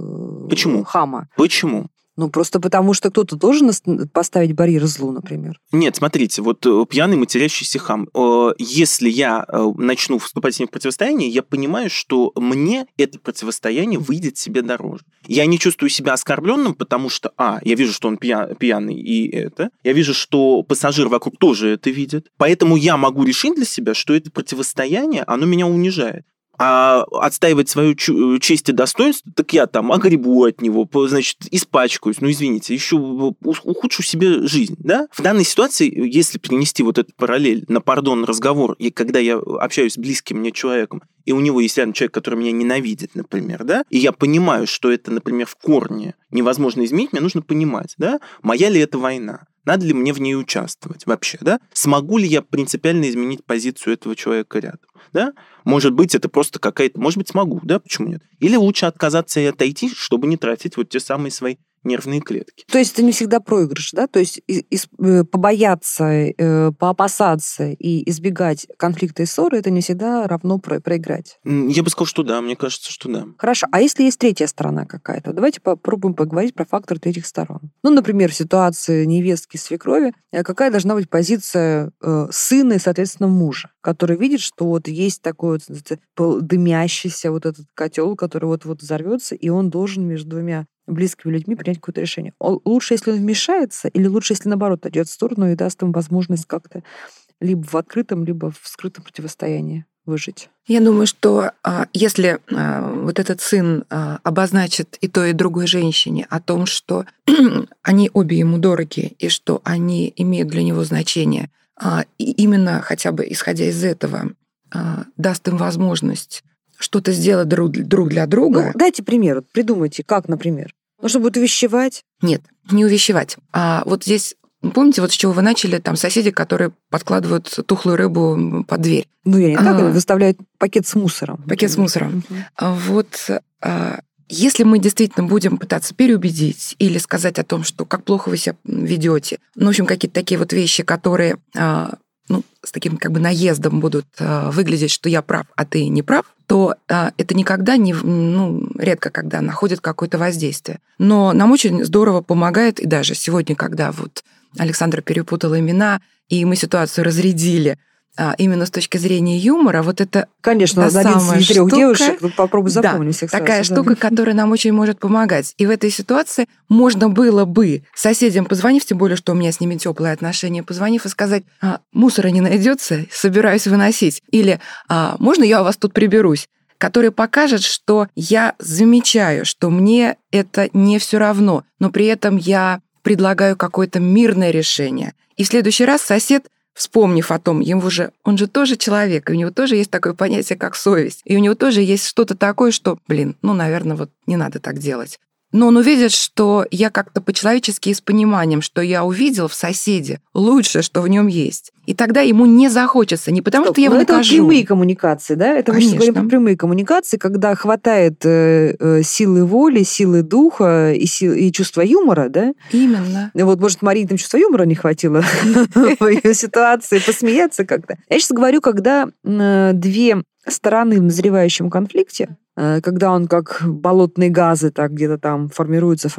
хама. Почему? Ну, просто потому, что кто-то должен поставить барьер злу, например. Нет, смотрите, вот пьяный матерящийся хам. Если я начну вступать с ним в противостояние, я понимаю, что мне это противостояние выйдет себе дороже. Я не чувствую себя оскорбленным, потому что, я вижу, что он пьяный, и это. Я вижу, что пассажир вокруг тоже это видит. Поэтому я могу решить для себя, что это противостояние, оно меня унижает. А отстаивать свою честь и достоинство, так я там огребу от него, значит, испачкаюсь, извините, еще ухудшу себе жизнь, да? В данной ситуации, если перенести вот этот параллель на разговор, и когда я общаюсь с близким мне человеком, и у него есть рядом человек, который меня ненавидит, например, да, и я понимаю, что это, например, в корне невозможно изменить, мне нужно понимать, да, моя ли это война? Надо ли мне в ней участвовать вообще, да? Смогу ли я принципиально изменить позицию этого человека рядом, да? Может быть, это просто какая-то... Может быть, смогу, да? Почему нет? Или лучше отказаться и отойти, чтобы не тратить вот те самые свои нервные клетки. То есть это не всегда проигрыш, да? То есть побояться, поопасаться и избегать конфликта и ссоры, это не всегда равно проиграть. Я бы сказал, что да. Мне кажется, что да. Хорошо. А если есть третья сторона какая-то? Давайте попробуем поговорить про фактор третьих сторон. Ну, например, в ситуации невестки, свекрови, какая должна быть позиция сына и, соответственно, мужа, который видит, что вот есть такой вот дымящийся вот этот котел, который вот-вот взорвется, и он должен между двумя близкими людьми принять какое-то решение. Лучше, если он вмешается, или лучше, если, наоборот, отойдет в сторону и даст им возможность как-то либо в открытом, либо в скрытом противостоянии выжить? Я думаю, что если вот этот сын обозначит и той, и другой женщине о том, что они обе ему дороги, и что они имеют для него значение, и именно хотя бы исходя из этого даст им возможность что-то сделать друг для друга. Ну, дайте пример, придумайте, как, например. Нужно будет увещевать? Нет, не увещевать. А вот здесь, помните, вот с чего вы начали, там соседи, которые подкладывают тухлую рыбу под дверь. Ну, я не так, выставляют пакет с мусором. Пакет с мусором. Вот если мы действительно будем пытаться переубедить или сказать о том, что как плохо вы себя ведете, ну, в общем, какие-то такие вот вещи, которые с таким как бы наездом будут выглядеть, что я прав, а ты не прав, то это никогда не, редко когда находит какое-то воздействие. Но нам очень здорово помогает, и даже сегодня, когда вот Александра перепутала имена, и мы ситуацию разрядили, именно с точки зрения юмора, вот это конечно, один из 3 девушек, попробуй запомни всех сразу. Такая штука, которая нам очень может помогать. И в этой ситуации можно было бы соседям позвонив, тем более, что у меня с ними теплые отношения, позвонив и сказать: мусора не найдется, собираюсь выносить. Или можно я у вас тут приберусь? Который покажет, что я замечаю, что мне это не все равно, но при этом я предлагаю какое-то мирное решение. И в следующий раз сосед, вспомнив о том, он же тоже человек, и у него тоже есть такое понятие, как совесть, и у него тоже есть что-то такое, что, наверное, вот не надо так делать. Но он увидит, что я как-то по-человечески и с пониманием, что я увидел в соседе лучшее, что в нем есть. И тогда ему не захочется, не потому что я его накажу. Это прямые коммуникации, да? Это мы сейчас говорим про прямые коммуникации, когда хватает силы воли, силы духа и чувства юмора, да? Именно. Вот, может, Марине там чувства юмора не хватило в ее ситуации, посмеяться как-то. Я сейчас говорю, когда две стороны в назревающем конфликте, когда он как болотные газы так где-то там формируются,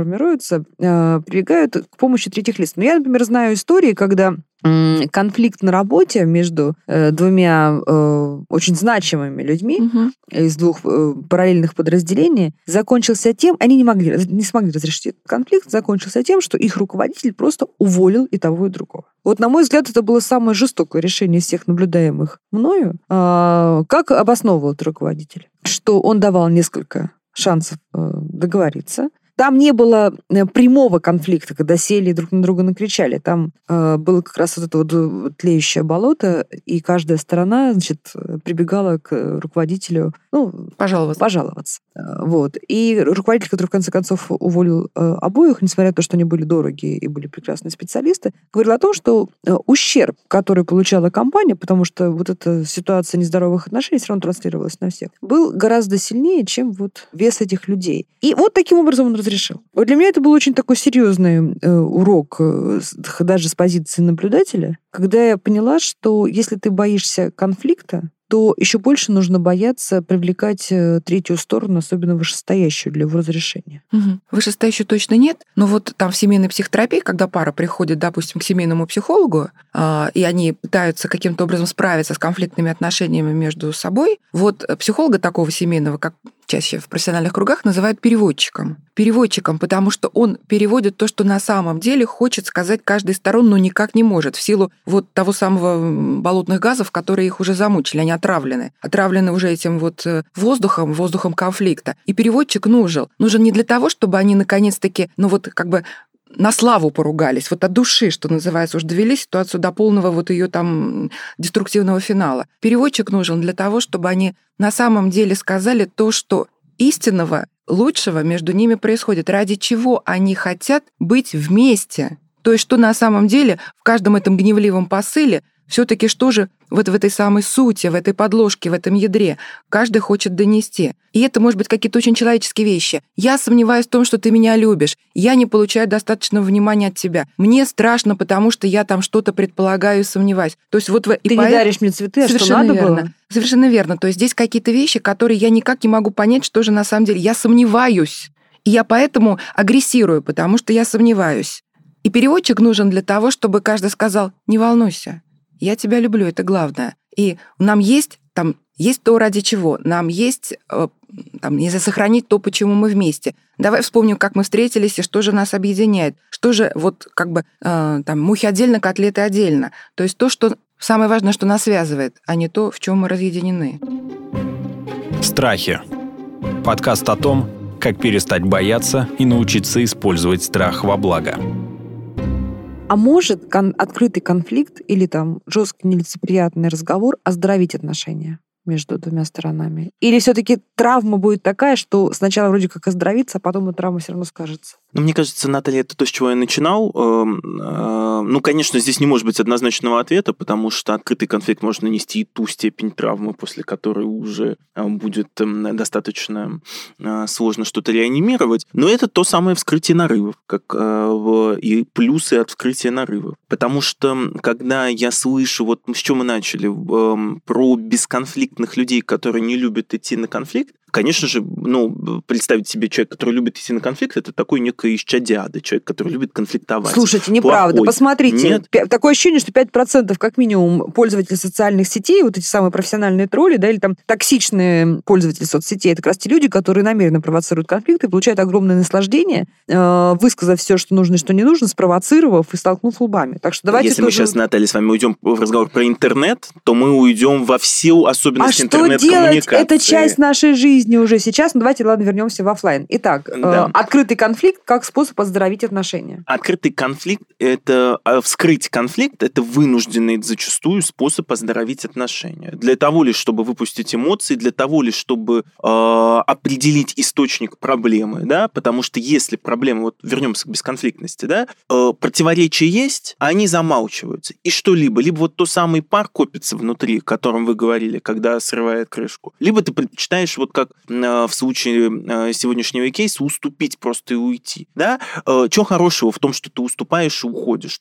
прибегают к помощи третьих лиц. Но я, например, знаю истории, когда конфликт на работе между двумя очень значимыми людьми из 2 параллельных подразделений закончился тем, они не смогли разрешить этот конфликт, закончился тем, что их руководитель просто уволил и того, и другого. Вот, на мой взгляд, это было самое жестокое решение из всех наблюдаемых мною. Как обосновывал этот руководитель? Что он давал несколько шансов договориться. Там не было прямого конфликта, когда сели и друг на друга накричали. Там было как раз вот это вот тлеющее болото, и каждая сторона, прибегала к руководителю, пожаловаться. Вот. И руководитель, который в конце концов уволил обоих, несмотря на то, что они были дорогие и были прекрасные специалисты, говорил о том, что ущерб, который получала компания, потому что вот эта ситуация нездоровых отношений все равно транслировалась на всех, был гораздо сильнее, чем вот вес этих людей. И вот таким образом он разрешил разрешил. Вот для меня это был очень такой серьезный урок, даже с позиции наблюдателя, когда я поняла, что если ты боишься конфликта, то еще больше нужно бояться привлекать третью сторону, особенно вышестоящую, для его разрешения. Угу. Вышестоящую точно нет, но вот там в семейной психотерапии, когда пара приходит, допустим, к семейному психологу, и они пытаются каким-то образом справиться с конфликтными отношениями между собой, вот психолога такого семейного, как чаще в профессиональных кругах, называют переводчиком. Переводчиком, потому что он переводит то, что на самом деле хочет сказать каждая из сторон, но никак не может, в силу вот того самого болотных газов, которые их уже замучили, они отравлены. Отравлены уже этим вот воздухом конфликта. И переводчик нужен не для того, чтобы они наконец-таки, на славу поругались, вот от души, что называется, уж довели ситуацию до полного вот ее там деструктивного финала. Переводчик нужен для того, чтобы они на самом деле сказали то, что истинного, лучшего между ними происходит, ради чего они хотят быть вместе. То есть, что на самом деле в каждом этом гневливом посыле все-таки что же вот в этой самой сути, в этой подложке, в этом ядре каждый хочет донести. И это, может быть, какие-то очень человеческие вещи. Я сомневаюсь в том, что ты меня любишь. Я не получаю достаточного внимания от тебя. Мне страшно, потому что я там что-то предполагаю и сомневаюсь. То есть ты не даришь мне цветы, а что надо было? Совершенно верно. То есть здесь какие-то вещи, которые я никак не могу понять, что же на самом деле. Я сомневаюсь. И я поэтому агрессирую, потому что я сомневаюсь. И переводчик нужен для того, чтобы каждый сказал: не волнуйся. Я тебя люблю, это главное. И нам есть то, ради чего. Нам есть, сохранить то, почему мы вместе. Давай вспомним, как мы встретились и что же нас объединяет. Что же мухи отдельно, котлеты отдельно. То есть то, что самое важное, что нас связывает, а не то, в чем мы разъединены. Страхи. Подкаст о том, как перестать бояться и научиться использовать страх во благо. А может открытый конфликт или жесткий нелицеприятный разговор оздоровить отношения между двумя сторонами? Или все-таки травма будет такая, что сначала вроде как оздоровится, а потом эта травма все равно скажется? Мне кажется, Наталья, это то, с чего я начинал. Конечно, здесь не может быть однозначного ответа, потому что открытый конфликт может нанести и ту степень травмы, после которой уже будет достаточно сложно что-то реанимировать. Но это то самое вскрытие нарывов, и плюсы от вскрытия нарывов. Потому что, когда я слышу, с чего мы начали, про бесконфликтных людей, которые не любят идти на конфликт, конечно же, представить себе человека, который любит идти на конфликт, это такой некий исчадиада, человек, который любит конфликтовать. Слушайте, неправда. Плохой. Посмотрите, нет? Такое ощущение, что 5% как минимум пользователей социальных сетей, вот эти самые профессиональные тролли, или токсичные пользователи соцсетей, это как раз те люди, которые намеренно провоцируют конфликты и получают огромное наслаждение, высказав все, что нужно и что не нужно, спровоцировав и столкнув лбами. Так что давайте Если мы сейчас, Наталья, с вами уйдем в разговор про интернет, то мы уйдем во все особенности интернет-коммуникации. А что делать? Это часть нашей жизни уже сейчас. Давайте, вернемся в офлайн. Итак, открытый конфликт как способ оздоровить отношения. Открытый конфликт вскрыть конфликт, это вынужденный зачастую способ оздоровить отношения. Для того лишь, чтобы выпустить эмоции, для того лишь, чтобы определить источник проблемы, потому что если проблема, вернемся к бесконфликтности, противоречия есть, а они замалчиваются. И что-либо, либо тот самый пар копится внутри, о котором вы говорили, когда срывает крышку, либо ты предпочитаешь, как в случае сегодняшнего кейса, уступить просто и уйти. Чего хорошего в том, что ты уступаешь и уходишь?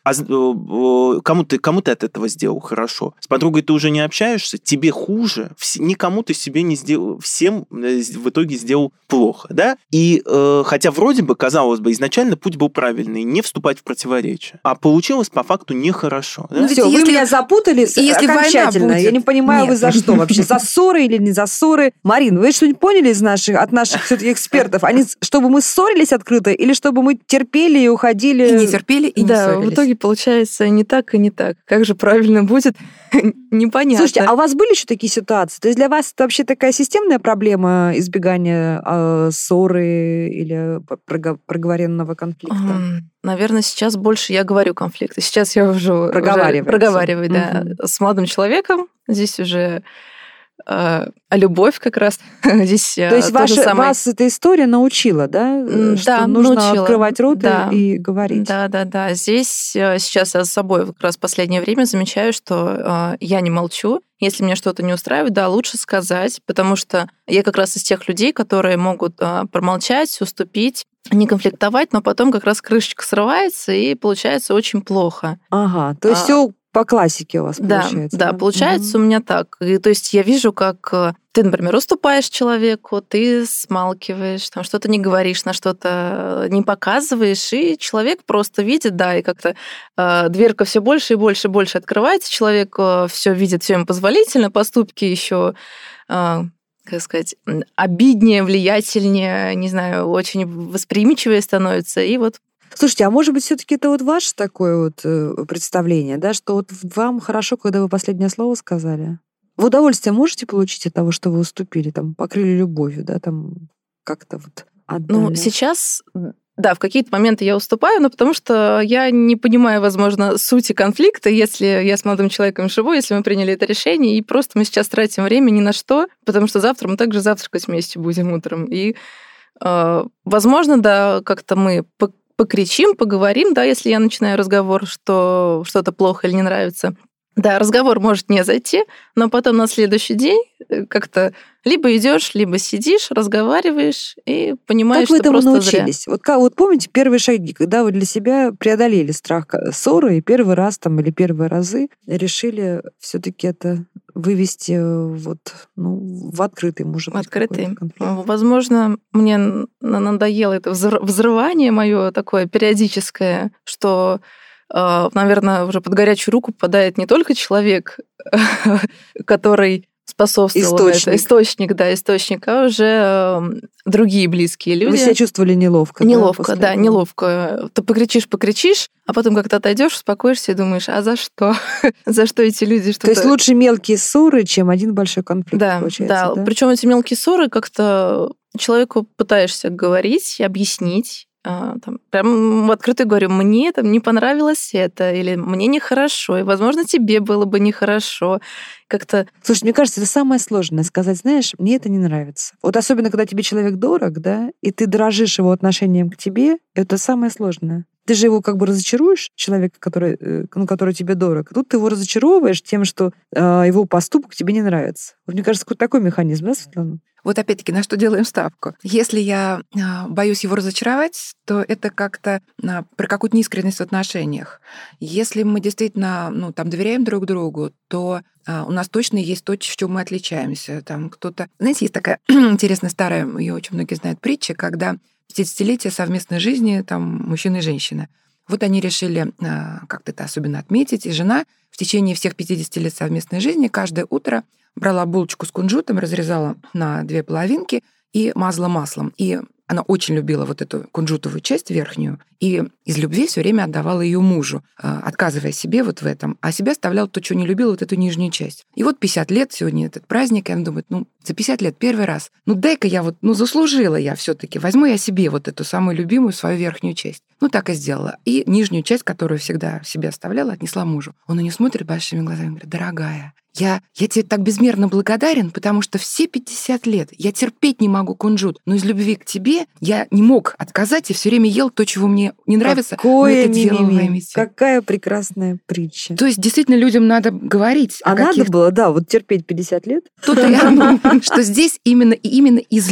Кому ты от этого сделал хорошо? С подругой ты уже не общаешься, тебе хуже, никому ты себе не сделал, всем в итоге сделал плохо. И хотя вроде бы, казалось бы, изначально путь был правильный, не вступать в противоречие. А получилось по факту нехорошо. Все, вы меня запутали окончательно. Я не понимаю, вы за что вообще? За ссоры или не за ссоры? Марин, вы что-нибудь поняли от наших все-таки экспертов? Чтобы мы ссорились открыто или чтобы мы терпели и уходили? И не терпели, и не ссорились. В итоге получается не так и не так. Как же правильно будет, непонятно. Слушайте, а у вас были еще такие ситуации? То есть для вас это вообще такая системная проблема избегания ссоры или проговоренного конфликта? Наверное, сейчас больше я говорю конфликты. Сейчас я уже проговариваю, с молодым человеком. Здесь уже любовь как раз. Здесь то есть вас эта история научила, что нужно открывать рот и говорить? Да. Здесь сейчас я за собой как раз в последнее время замечаю, что я не молчу. Если меня что-то не устраивает, лучше сказать, потому что я как раз из тех людей, которые могут промолчать, уступить. не конфликтовать, но потом как раз крышечка срывается, и получается очень плохо. Ага, то есть все по классике у вас получается. Да, получается у меня так. И, то есть я вижу, как ты, например, уступаешь человеку, ты смалкиваешь, там что-то не говоришь, на что-то не показываешь, и человек просто видит, да, и как-то дверка все больше и больше и больше открывается, человек все видит, все ему позволительно, поступки еще как сказать, обиднее, влиятельнее, не знаю, очень восприимчивее становится, и вот. Слушайте, а может быть, все-таки это вот ваше такое вот представление, да, что вот вам хорошо, когда вы последнее слово сказали? Вы удовольствие можете получить от того, что вы уступили, там, покрыли любовью, да, там, как-то вот отдали? Ну, сейчас, да, в какие-то моменты я уступаю, но потому что я не понимаю, возможно, сути конфликта, если я с молодым человеком живу, если мы приняли это решение, и просто мы сейчас тратим время ни на что, потому что завтра мы также завтракать вместе будем утром. И, возможно, да, как-то мы покричим, поговорим, да, если я начинаю разговор, что что-то плохо или не нравится. Да, разговор может не зайти, но потом на следующий день как-то либо идешь, либо сидишь, разговариваешь и понимаешь, что просто научились? Зря. Как вы этому научились? Вот помните первые шаги, когда вы для себя преодолели страх ссоры и первый раз там или первые разы решили все-таки это вывести вот, в открытый, может быть, открытый. Возможно, мне надоело это взрывание мое такое периодическое, что, наверное, уже под горячую руку попадает не только человек, который способствовал источник, а уже другие близкие люди. Вы себя чувствовали неловко? Неловко. Ты покричишь, а потом как-то отойдешь, успокоишься и думаешь, а за что? За что эти люди что-то... То есть лучше мелкие ссоры, чем один большой конфликт, получается, да? Причем эти мелкие ссоры как-то человеку пытаешься говорить, объяснить. Прям в открытую говорю, мне там не понравилось это, или мне нехорошо, и, возможно, тебе было бы нехорошо. Как-то... Слушай, мне кажется, это самое сложное, сказать, знаешь, мне это не нравится. Вот особенно, когда тебе человек дорог, да, и ты дорожишь его отношением к тебе, это самое сложное. Ты же его как бы разочаруешь, человека, который тебе дорог. Тут ты его разочаровываешь тем, что его поступок тебе не нравится. Вот, мне кажется, какой-то такой механизм, да, Светлана? Вот опять-таки, на что делаем ставку? Если я боюсь его разочаровать, то это как-то про какую-то неискренность в отношениях. Если мы действительно доверяем друг другу, то у нас точно есть то, в чем мы отличаемся. Там кто-то... Знаете, есть такая интересная старая, ее очень многие знают, притча, когда 50-летие совместной жизни там мужчина и женщина. Вот они решили как-то это особенно отметить, и жена в течение всех 50 лет совместной жизни каждое утро брала булочку с кунжутом, разрезала на 2 половинки и мазала маслом. И она очень любила вот эту кунжутовую часть верхнюю, и из любви все время отдавала ее мужу, отказывая себе вот в этом, а себе оставляла то, что не любила, вот эту нижнюю часть. И вот 50 лет, сегодня этот праздник, и она думает, за 50 лет первый раз, дай-ка я заслужила я все-таки, возьму я себе вот эту самую любимую свою верхнюю часть. Так и сделала. И нижнюю часть, которую всегда себе оставляла, отнесла мужу. Он на нее смотрит большими глазами и говорит, дорогая, я тебе так безмерно благодарен, потому что все 50 лет я терпеть не могу кунжут, но из любви к тебе я не мог отказать и все время ел то, чего мне не нравится. Какое какая прекрасная притча. То есть действительно людям надо говорить. Надо было, да, вот терпеть 50 лет. Что здесь именно из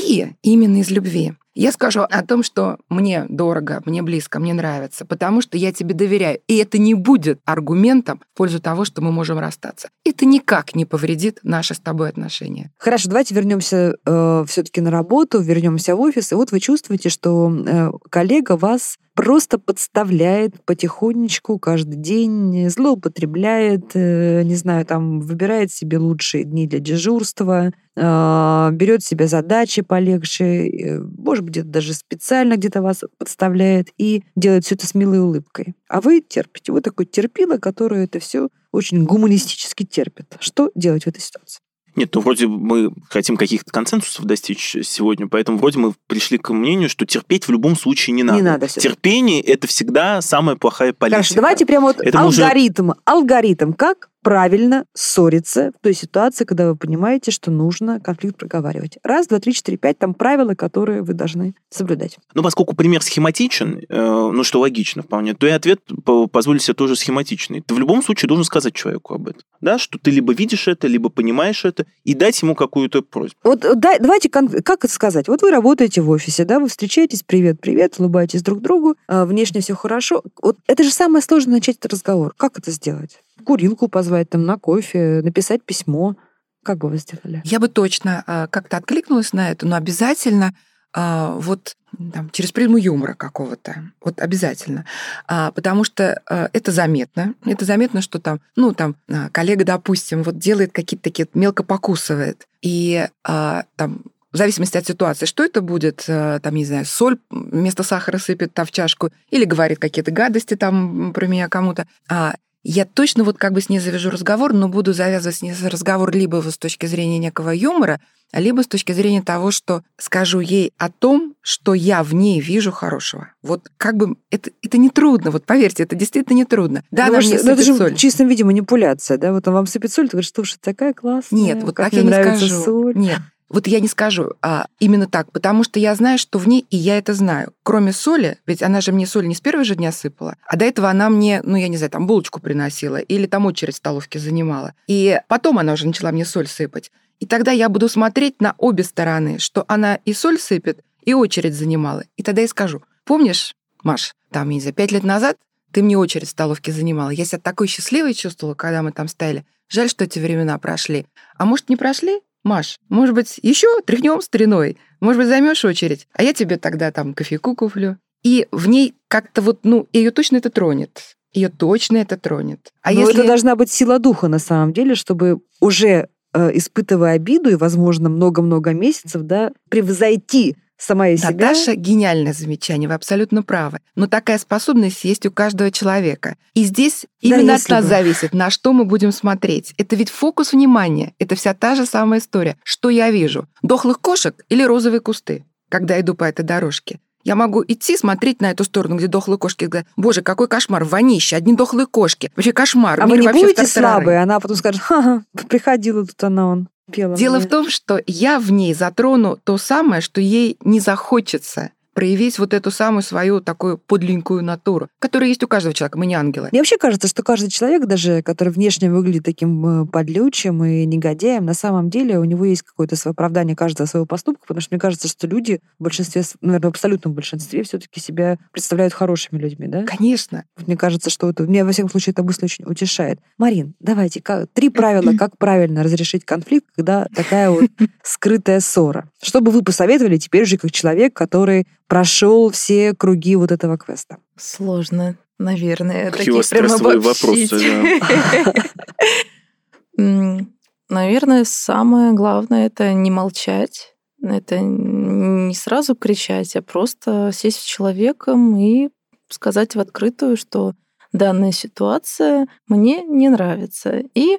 любви. Я скажу о том, что мне дорого, мне близко, мне нравится, потому что я тебе доверяю. И это не будет аргументом в пользу того, что мы можем расстаться. Это никак не повредит наши с тобой отношения. Хорошо, давайте вернемся все-таки на работу, вернемся в офис. И вот вы чувствуете, что коллега вас просто подставляет потихонечку каждый день, злоупотребляет, не знаю, там выбирает себе лучшие дни для дежурства, берет себе задачи полегче, может быть, где-то даже специально где-то вас подставляет и делает все это с милой улыбкой. А вы терпите. Вы такой терпила, который это все очень гуманистически терпит. Что делать в этой ситуации? Нет, вроде мы хотим каких-то консенсусов достичь сегодня, поэтому вроде мы пришли к мнению, что терпеть в любом случае не надо. Не надо. Терпение – это всегда самая плохая политика. Хорошо, давайте прямо вот алгоритм. Как правильно ссориться в той ситуации, когда вы понимаете, что нужно конфликт проговаривать? 1, 2, 3, 4, 5, там правила, которые вы должны соблюдать. Поскольку пример схематичен, что логично вполне, то и ответ позволит себе тоже схематичный. Ты в любом случае должен сказать человеку об этом, да, что ты либо видишь это, либо понимаешь это, и дать ему какую-то просьбу. Давайте, как это сказать? Вы работаете в офисе, да, вы встречаетесь, привет, улыбаетесь друг другу, внешне все хорошо. Это же самое сложное начать этот разговор. Как это сделать? Курилку позвать там на кофе, написать письмо. Как бы вы сделали? Я бы точно как-то откликнулась на это, но обязательно через призму юмора какого-то. Обязательно. Потому что это заметно. Это заметно, что коллега, допустим, делает какие-то такие, мелко покусывает. И в зависимости от ситуации, что это будет, соль вместо сахара сыпет в чашку, или говорит какие-то гадости про меня кому-то. Я точно с ней завяжу разговор, но буду завязывать с ней разговор либо с точки зрения некого юмора, либо с точки зрения того, что скажу ей о том, что я в ней вижу хорошего. Это нетрудно, поверьте, это действительно нетрудно. Да, она мне сыпет соль. Это же в чистом виде манипуляция, да? Он вам сыпет соль, ты говоришь, слушай, такая классная. Нет, так я не скажу. Соль. Нет. Я не скажу именно так, потому что я знаю, что в ней, и я это знаю. Кроме соли, ведь она же мне соль не с первого же дня сыпала, а до этого она мне, булочку приносила или очередь в столовке занимала. И потом она уже начала мне соль сыпать. И тогда я буду смотреть на обе стороны, что она и соль сыпет, и очередь занимала. И тогда я скажу, помнишь, Маш, 5 лет назад ты мне очередь в столовке занимала. Я себя такой счастливой чувствовала, когда мы там стояли. Жаль, что эти времена прошли. А может, не прошли? Маш, может быть, еще тряхнем стариной? Может быть, займешь очередь? А я тебе тогда кофейку куплю. И в ней как-то ее точно это тронет. Ее точно это тронет. Это должна быть сила духа, на самом деле, чтобы уже испытывая обиду и, возможно, много-много месяцев, превзойти сама себя. Наташа, гениальное замечание, вы абсолютно правы. Но такая способность есть у каждого человека. И здесь именно от нас зависит, на что мы будем смотреть. Это ведь фокус внимания. Это вся та же самая история. Что я вижу? Дохлых кошек или розовые кусты, когда иду по этой дорожке? Я могу идти, смотреть на эту сторону, где дохлые кошки, и говорить, боже, какой кошмар, вонище, одни дохлые кошки. Вообще кошмар. А вы не будете слабые? Она потом скажет, приходила тут он. Дело в том, что я в ней затрону то самое, что ей не захочется проявить эту самую свою такую подленькую натуру, которая есть у каждого человека, мы не ангелы. Мне вообще кажется, что каждый человек, даже который внешне выглядит таким подлючим и негодяем, на самом деле у него есть какое-то свое оправдание каждого своего поступка, потому что мне кажется, что люди в большинстве, наверное, в абсолютном большинстве все-таки себя представляют хорошими людьми, да? Конечно. Мне кажется, что меня, во всяком случае, эта мысль очень утешает. Марин, давайте, 3 правила, как правильно разрешить конфликт, когда такая скрытая ссора. Что бы вы посоветовали теперь уже как человек, который прошел все круги этого квеста? Сложно, наверное. Какие стрессовые вопросы. Наверное, самое главное — это не молчать, это не сразу кричать, а просто сесть с человеком и сказать в открытую, что данная ситуация мне не нравится. И,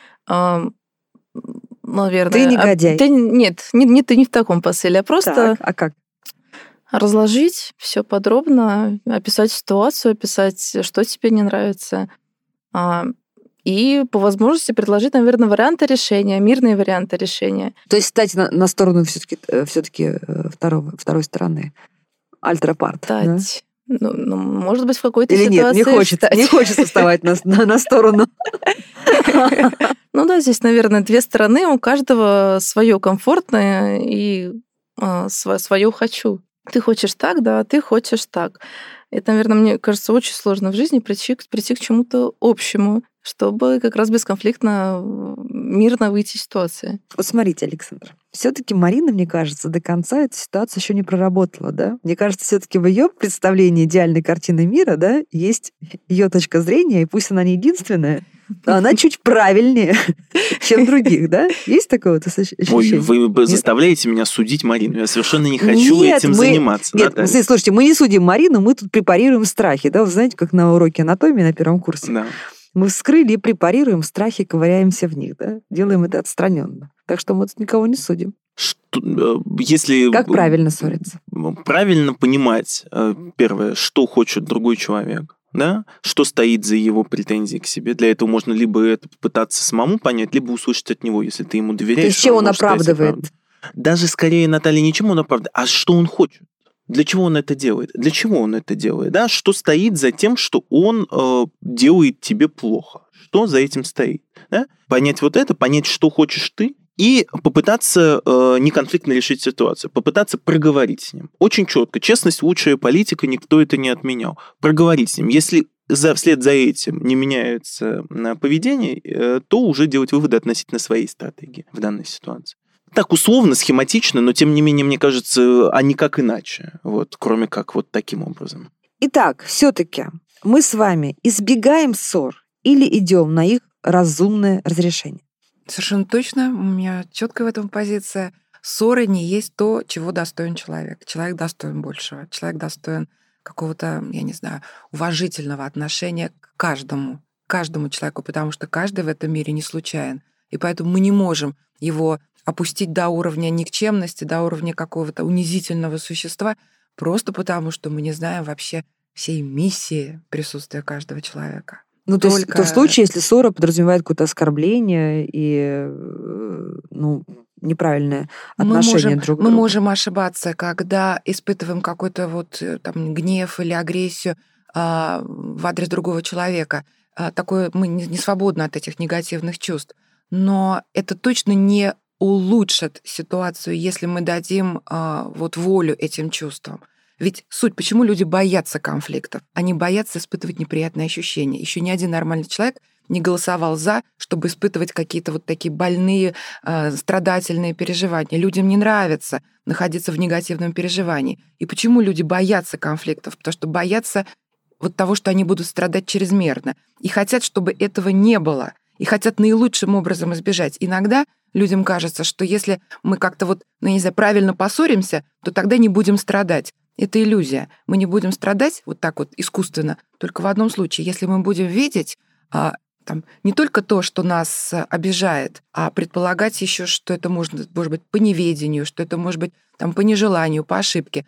наверное... Ты негодяй. Нет, ты не в таком посыле, а просто... Так, а как? Разложить все подробно, описать ситуацию, описать, что тебе не нравится. И по возможности предложить, наверное, варианты решения, мирные варианты решения. То есть стать на сторону все-таки второй стороны. Альтрапарт. Стать. Да? Может быть, в какой-то или ситуации... Или не хочется вставать на сторону. Здесь, наверное, 2 стороны, у каждого свое комфортное и свое хочу. Ты хочешь так, да, ты хочешь так. Это, наверное, мне кажется, очень сложно в жизни прийти к чему-то общему, чтобы как раз бесконфликтно, мирно выйти из ситуации. Смотрите, Александр, все-таки Марина, мне кажется, до конца эту ситуацию еще не проработала, да? Мне кажется, все-таки в ее представлении идеальной картины мира, да, есть ее точка зрения, и пусть она не единственная, но она чуть правильнее, чем других, да? Есть такое ощущение? Ой, вы заставляете меня судить Марину. Я совершенно не хочу этим заниматься. Нет, слушайте, мы не судим Марину, мы тут препарируем страхи, да? Вы знаете, как на уроке анатомии на 1 курсе. Да. Мы вскрыли и препарируем страхи, ковыряемся в них, да? Делаем это отстраненно. Так что мы тут никого не судим. Как правильно ссориться? Правильно понимать, первое, что хочет другой человек. да, что стоит за его претензией к себе. Для этого можно либо это попытаться самому понять, либо услышать от него, если ты ему доверяешь. То есть чем он оправдывает? Даже скорее, Наталья, не чем он оправдывает, а что он хочет. Для чего он это делает? Для чего он это делает? Да? Что стоит за тем, что он делает тебе плохо? Что за этим стоит? Да? Понять вот это, понять, что хочешь ты, и попытаться неконфликтно решить ситуацию, попытаться проговорить с ним. Очень четко. Честность – лучшая политика, никто это не отменял. Проговорить с ним. Если вслед за этим не меняется поведение, то уже делать выводы относительно своей стратегии в данной ситуации. Так условно, схематично, но тем не менее, мне кажется, а никак иначе, вот, кроме как вот таким образом. Итак, все-таки мы с вами избегаем ссор или идем на их разумное разрешение? Совершенно точно. У меня четкая в этом позиция. Ссоры не есть то, чего достоин человек. Человек достоин большего. Человек достоин какого-то, я не знаю, уважительного отношения к каждому человеку, потому что каждый в этом мире не случайен. И поэтому мы не можем его опустить до уровня никчемности, до уровня какого-то унизительного существа, просто потому что мы не знаем вообще всей миссии присутствия каждого человека. Ну, то есть в случае, если ссора подразумевает какое-то оскорбление и неправильное отношение друг к другу. Мы можем ошибаться, когда испытываем какой-то вот там гнев или агрессию в адрес другого человека. Такое мы не свободны от этих негативных чувств. Но это точно не улучшит ситуацию, если мы дадим вот волю этим чувствам. Ведь суть, почему люди боятся конфликтов? Они боятся испытывать неприятные ощущения. Еще ни один нормальный человек не голосовал за, чтобы испытывать какие-то вот такие больные, страдательные переживания. Людям не нравится находиться в негативном переживании. И почему люди боятся конфликтов? Потому что боятся вот того, что они будут страдать чрезмерно. И хотят, чтобы этого не было. И хотят наилучшим образом избежать. Иногда людям кажется, что если мы как-то вот, правильно поссоримся, то тогда не будем страдать. Это иллюзия. Мы не будем страдать вот так вот искусственно, только в одном случае, если мы будем видеть не только то, что нас обижает, а предполагать еще, что это может быть по неведению, что это может быть по нежеланию, по ошибке.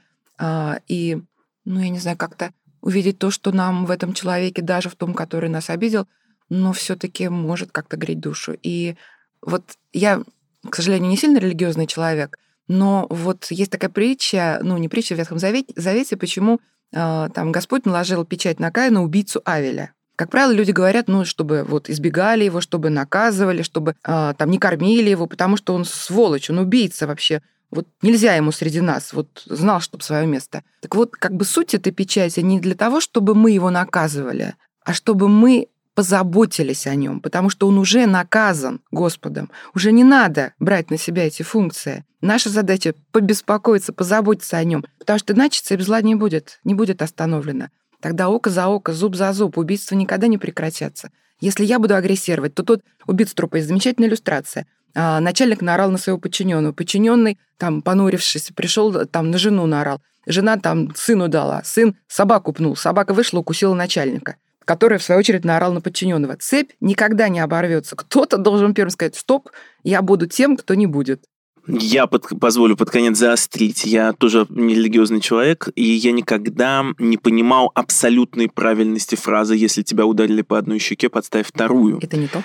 И, как-то увидеть то, что нам в этом человеке, даже в том, который нас обидел, но все-таки может как-то греть душу. И вот я, к сожалению, не сильно религиозный человек, но вот есть такая притча, не притча в Ветхом Завете, почему Господь наложил печать на Каина, убийцу Авеля. Как правило, люди говорят, чтобы вот избегали его, чтобы наказывали, чтобы не кормили его, потому что он сволочь, он убийца вообще. Вот нельзя ему среди нас, вот знал, чтобы свое место. Так вот, суть этой печати не для того, чтобы мы его наказывали, а чтобы мы позаботились о нем, потому что он уже наказан Господом. Уже не надо брать на себя эти функции. Наша задача — побеспокоиться, позаботиться о нем, потому что иначе цепь зла не будет остановлена. Тогда око за око, зуб за зуб, убийства никогда не прекратятся. Если я буду агрессировать, то тот убийц трупа. Есть замечательная иллюстрация. Начальник наорал на своего подчиненного. Подчиненный, понурившись, пришел, на жену наорал. Жена сыну дала. Сын собаку пнул. Собака вышла, укусила начальника, который, в свою очередь, наорал на подчиненного. Цепь никогда не оборвется. Кто-то должен первым сказать: стоп, я буду тем, кто не будет. Я позволю под конец заострить. Я тоже нерелигиозный человек, и я никогда не понимал абсолютной правильности фразы «если тебя ударили по одной щеке, подставь вторую». Это не то.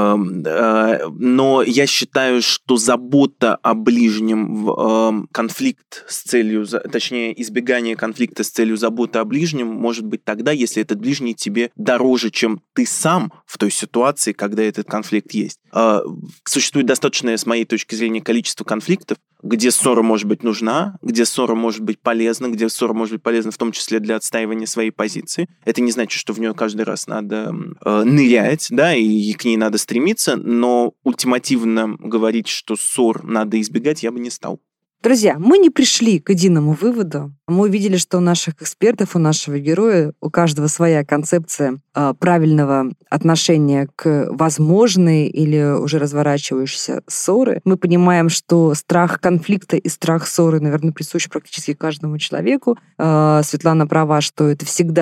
Но я считаю, что забота о ближнем, конфликт с целью, точнее, избегание конфликта с целью заботы о ближнем может быть тогда, если этот ближний тебе дороже, чем ты сам в той ситуации, когда этот конфликт есть. Существует достаточное, с моей точки зрения, количество конфликтов, где ссора может быть нужна, где ссора может быть полезна, где ссора может быть полезна в том числе для отстаивания своей позиции. Это не значит, что в нее каждый раз надо нырять, да, и к ней надо стремиться, но ультимативно говорить, что ссор надо избегать, я бы не стал. Друзья, мы не пришли к единому выводу. Мы увидели, что у наших экспертов, у нашего героя, у каждого своя концепция правильного отношения к возможной или уже разворачивающейся ссоры. Мы понимаем, что страх конфликта и страх ссоры, наверное, присущ практически каждому человеку. Светлана права, что это всегда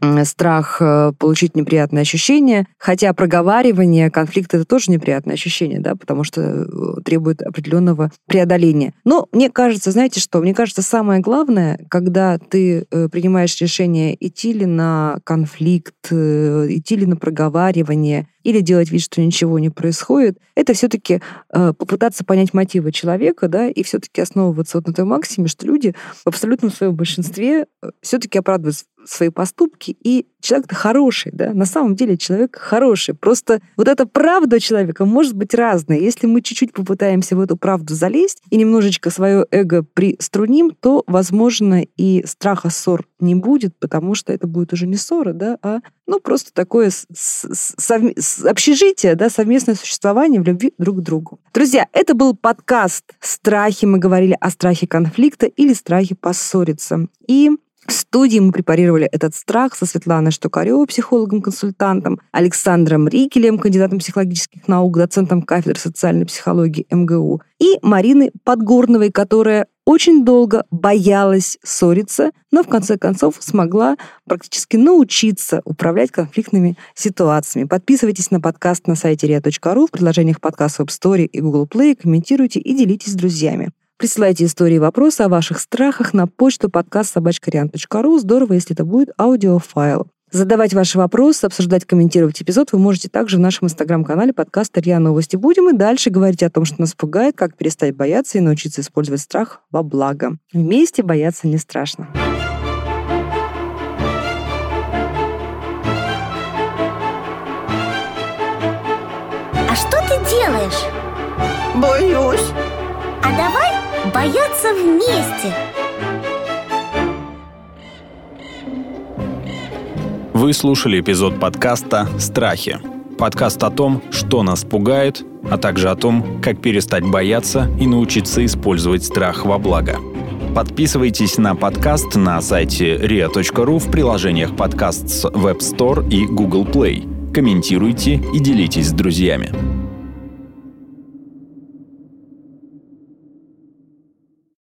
страх получить неприятные ощущения, хотя проговаривание конфликта — это тоже неприятное ощущение, да, потому что требует определенного преодоления. Но мне кажется, знаете что, мне кажется, самое главное, когда ты принимаешь решение идти ли на конфликт, идти ли на проговаривание, или делать вид, что ничего не происходит, это все-таки попытаться понять мотивы человека, да, и все-таки основываться вот на той максиме, что люди в абсолютном своем большинстве все-таки оправдывают свои поступки, и человек-то хороший, да, на самом деле человек хороший. Просто вот эта правда у человека может быть разная. Если мы чуть-чуть попытаемся в эту правду залезть и немножечко свое эго приструним, то, возможно, и страха ссор не будет, потому что это будет уже не ссора, да, а просто такое общежитие, да, совместное существование в любви друг к другу. Друзья, это был подкаст «Страхи». Мы говорили о страхе конфликта или страхе поссориться. И в студии мы препарировали этот страх со Светланой Штукаревой, психологом-консультантом, Александром Рикелем, кандидатом психологических наук, доцентом кафедры социальной психологии МГУ, и Мариной Подгорновой, которая очень долго боялась ссориться, но в конце концов смогла практически научиться управлять конфликтными ситуациями. Подписывайтесь на подкаст на сайте ria.ru, в приложениях подкаст в App Store и Google Play, комментируйте и делитесь с друзьями. Присылайте истории и вопросы о ваших страхах на почту podcast@rian.ru. Здорово, если это будет аудиофайл. Задавать ваши вопросы, обсуждать, комментировать эпизод вы можете также в нашем инстаграм-канале подкаста РИА Новости. Будем и дальше говорить о том, что нас пугает, как перестать бояться и научиться использовать страх во благо. Вместе бояться не страшно. А что ты делаешь? Боюсь. А давай бояться вместе. Вы слушали эпизод подкаста «Страхи». Подкаст о том, что нас пугает, а также о том, как перестать бояться и научиться использовать страх во благо. Подписывайтесь на подкаст на сайте ria.ru, в приложениях подкаст в App Store и Google Play. Комментируйте и делитесь с друзьями.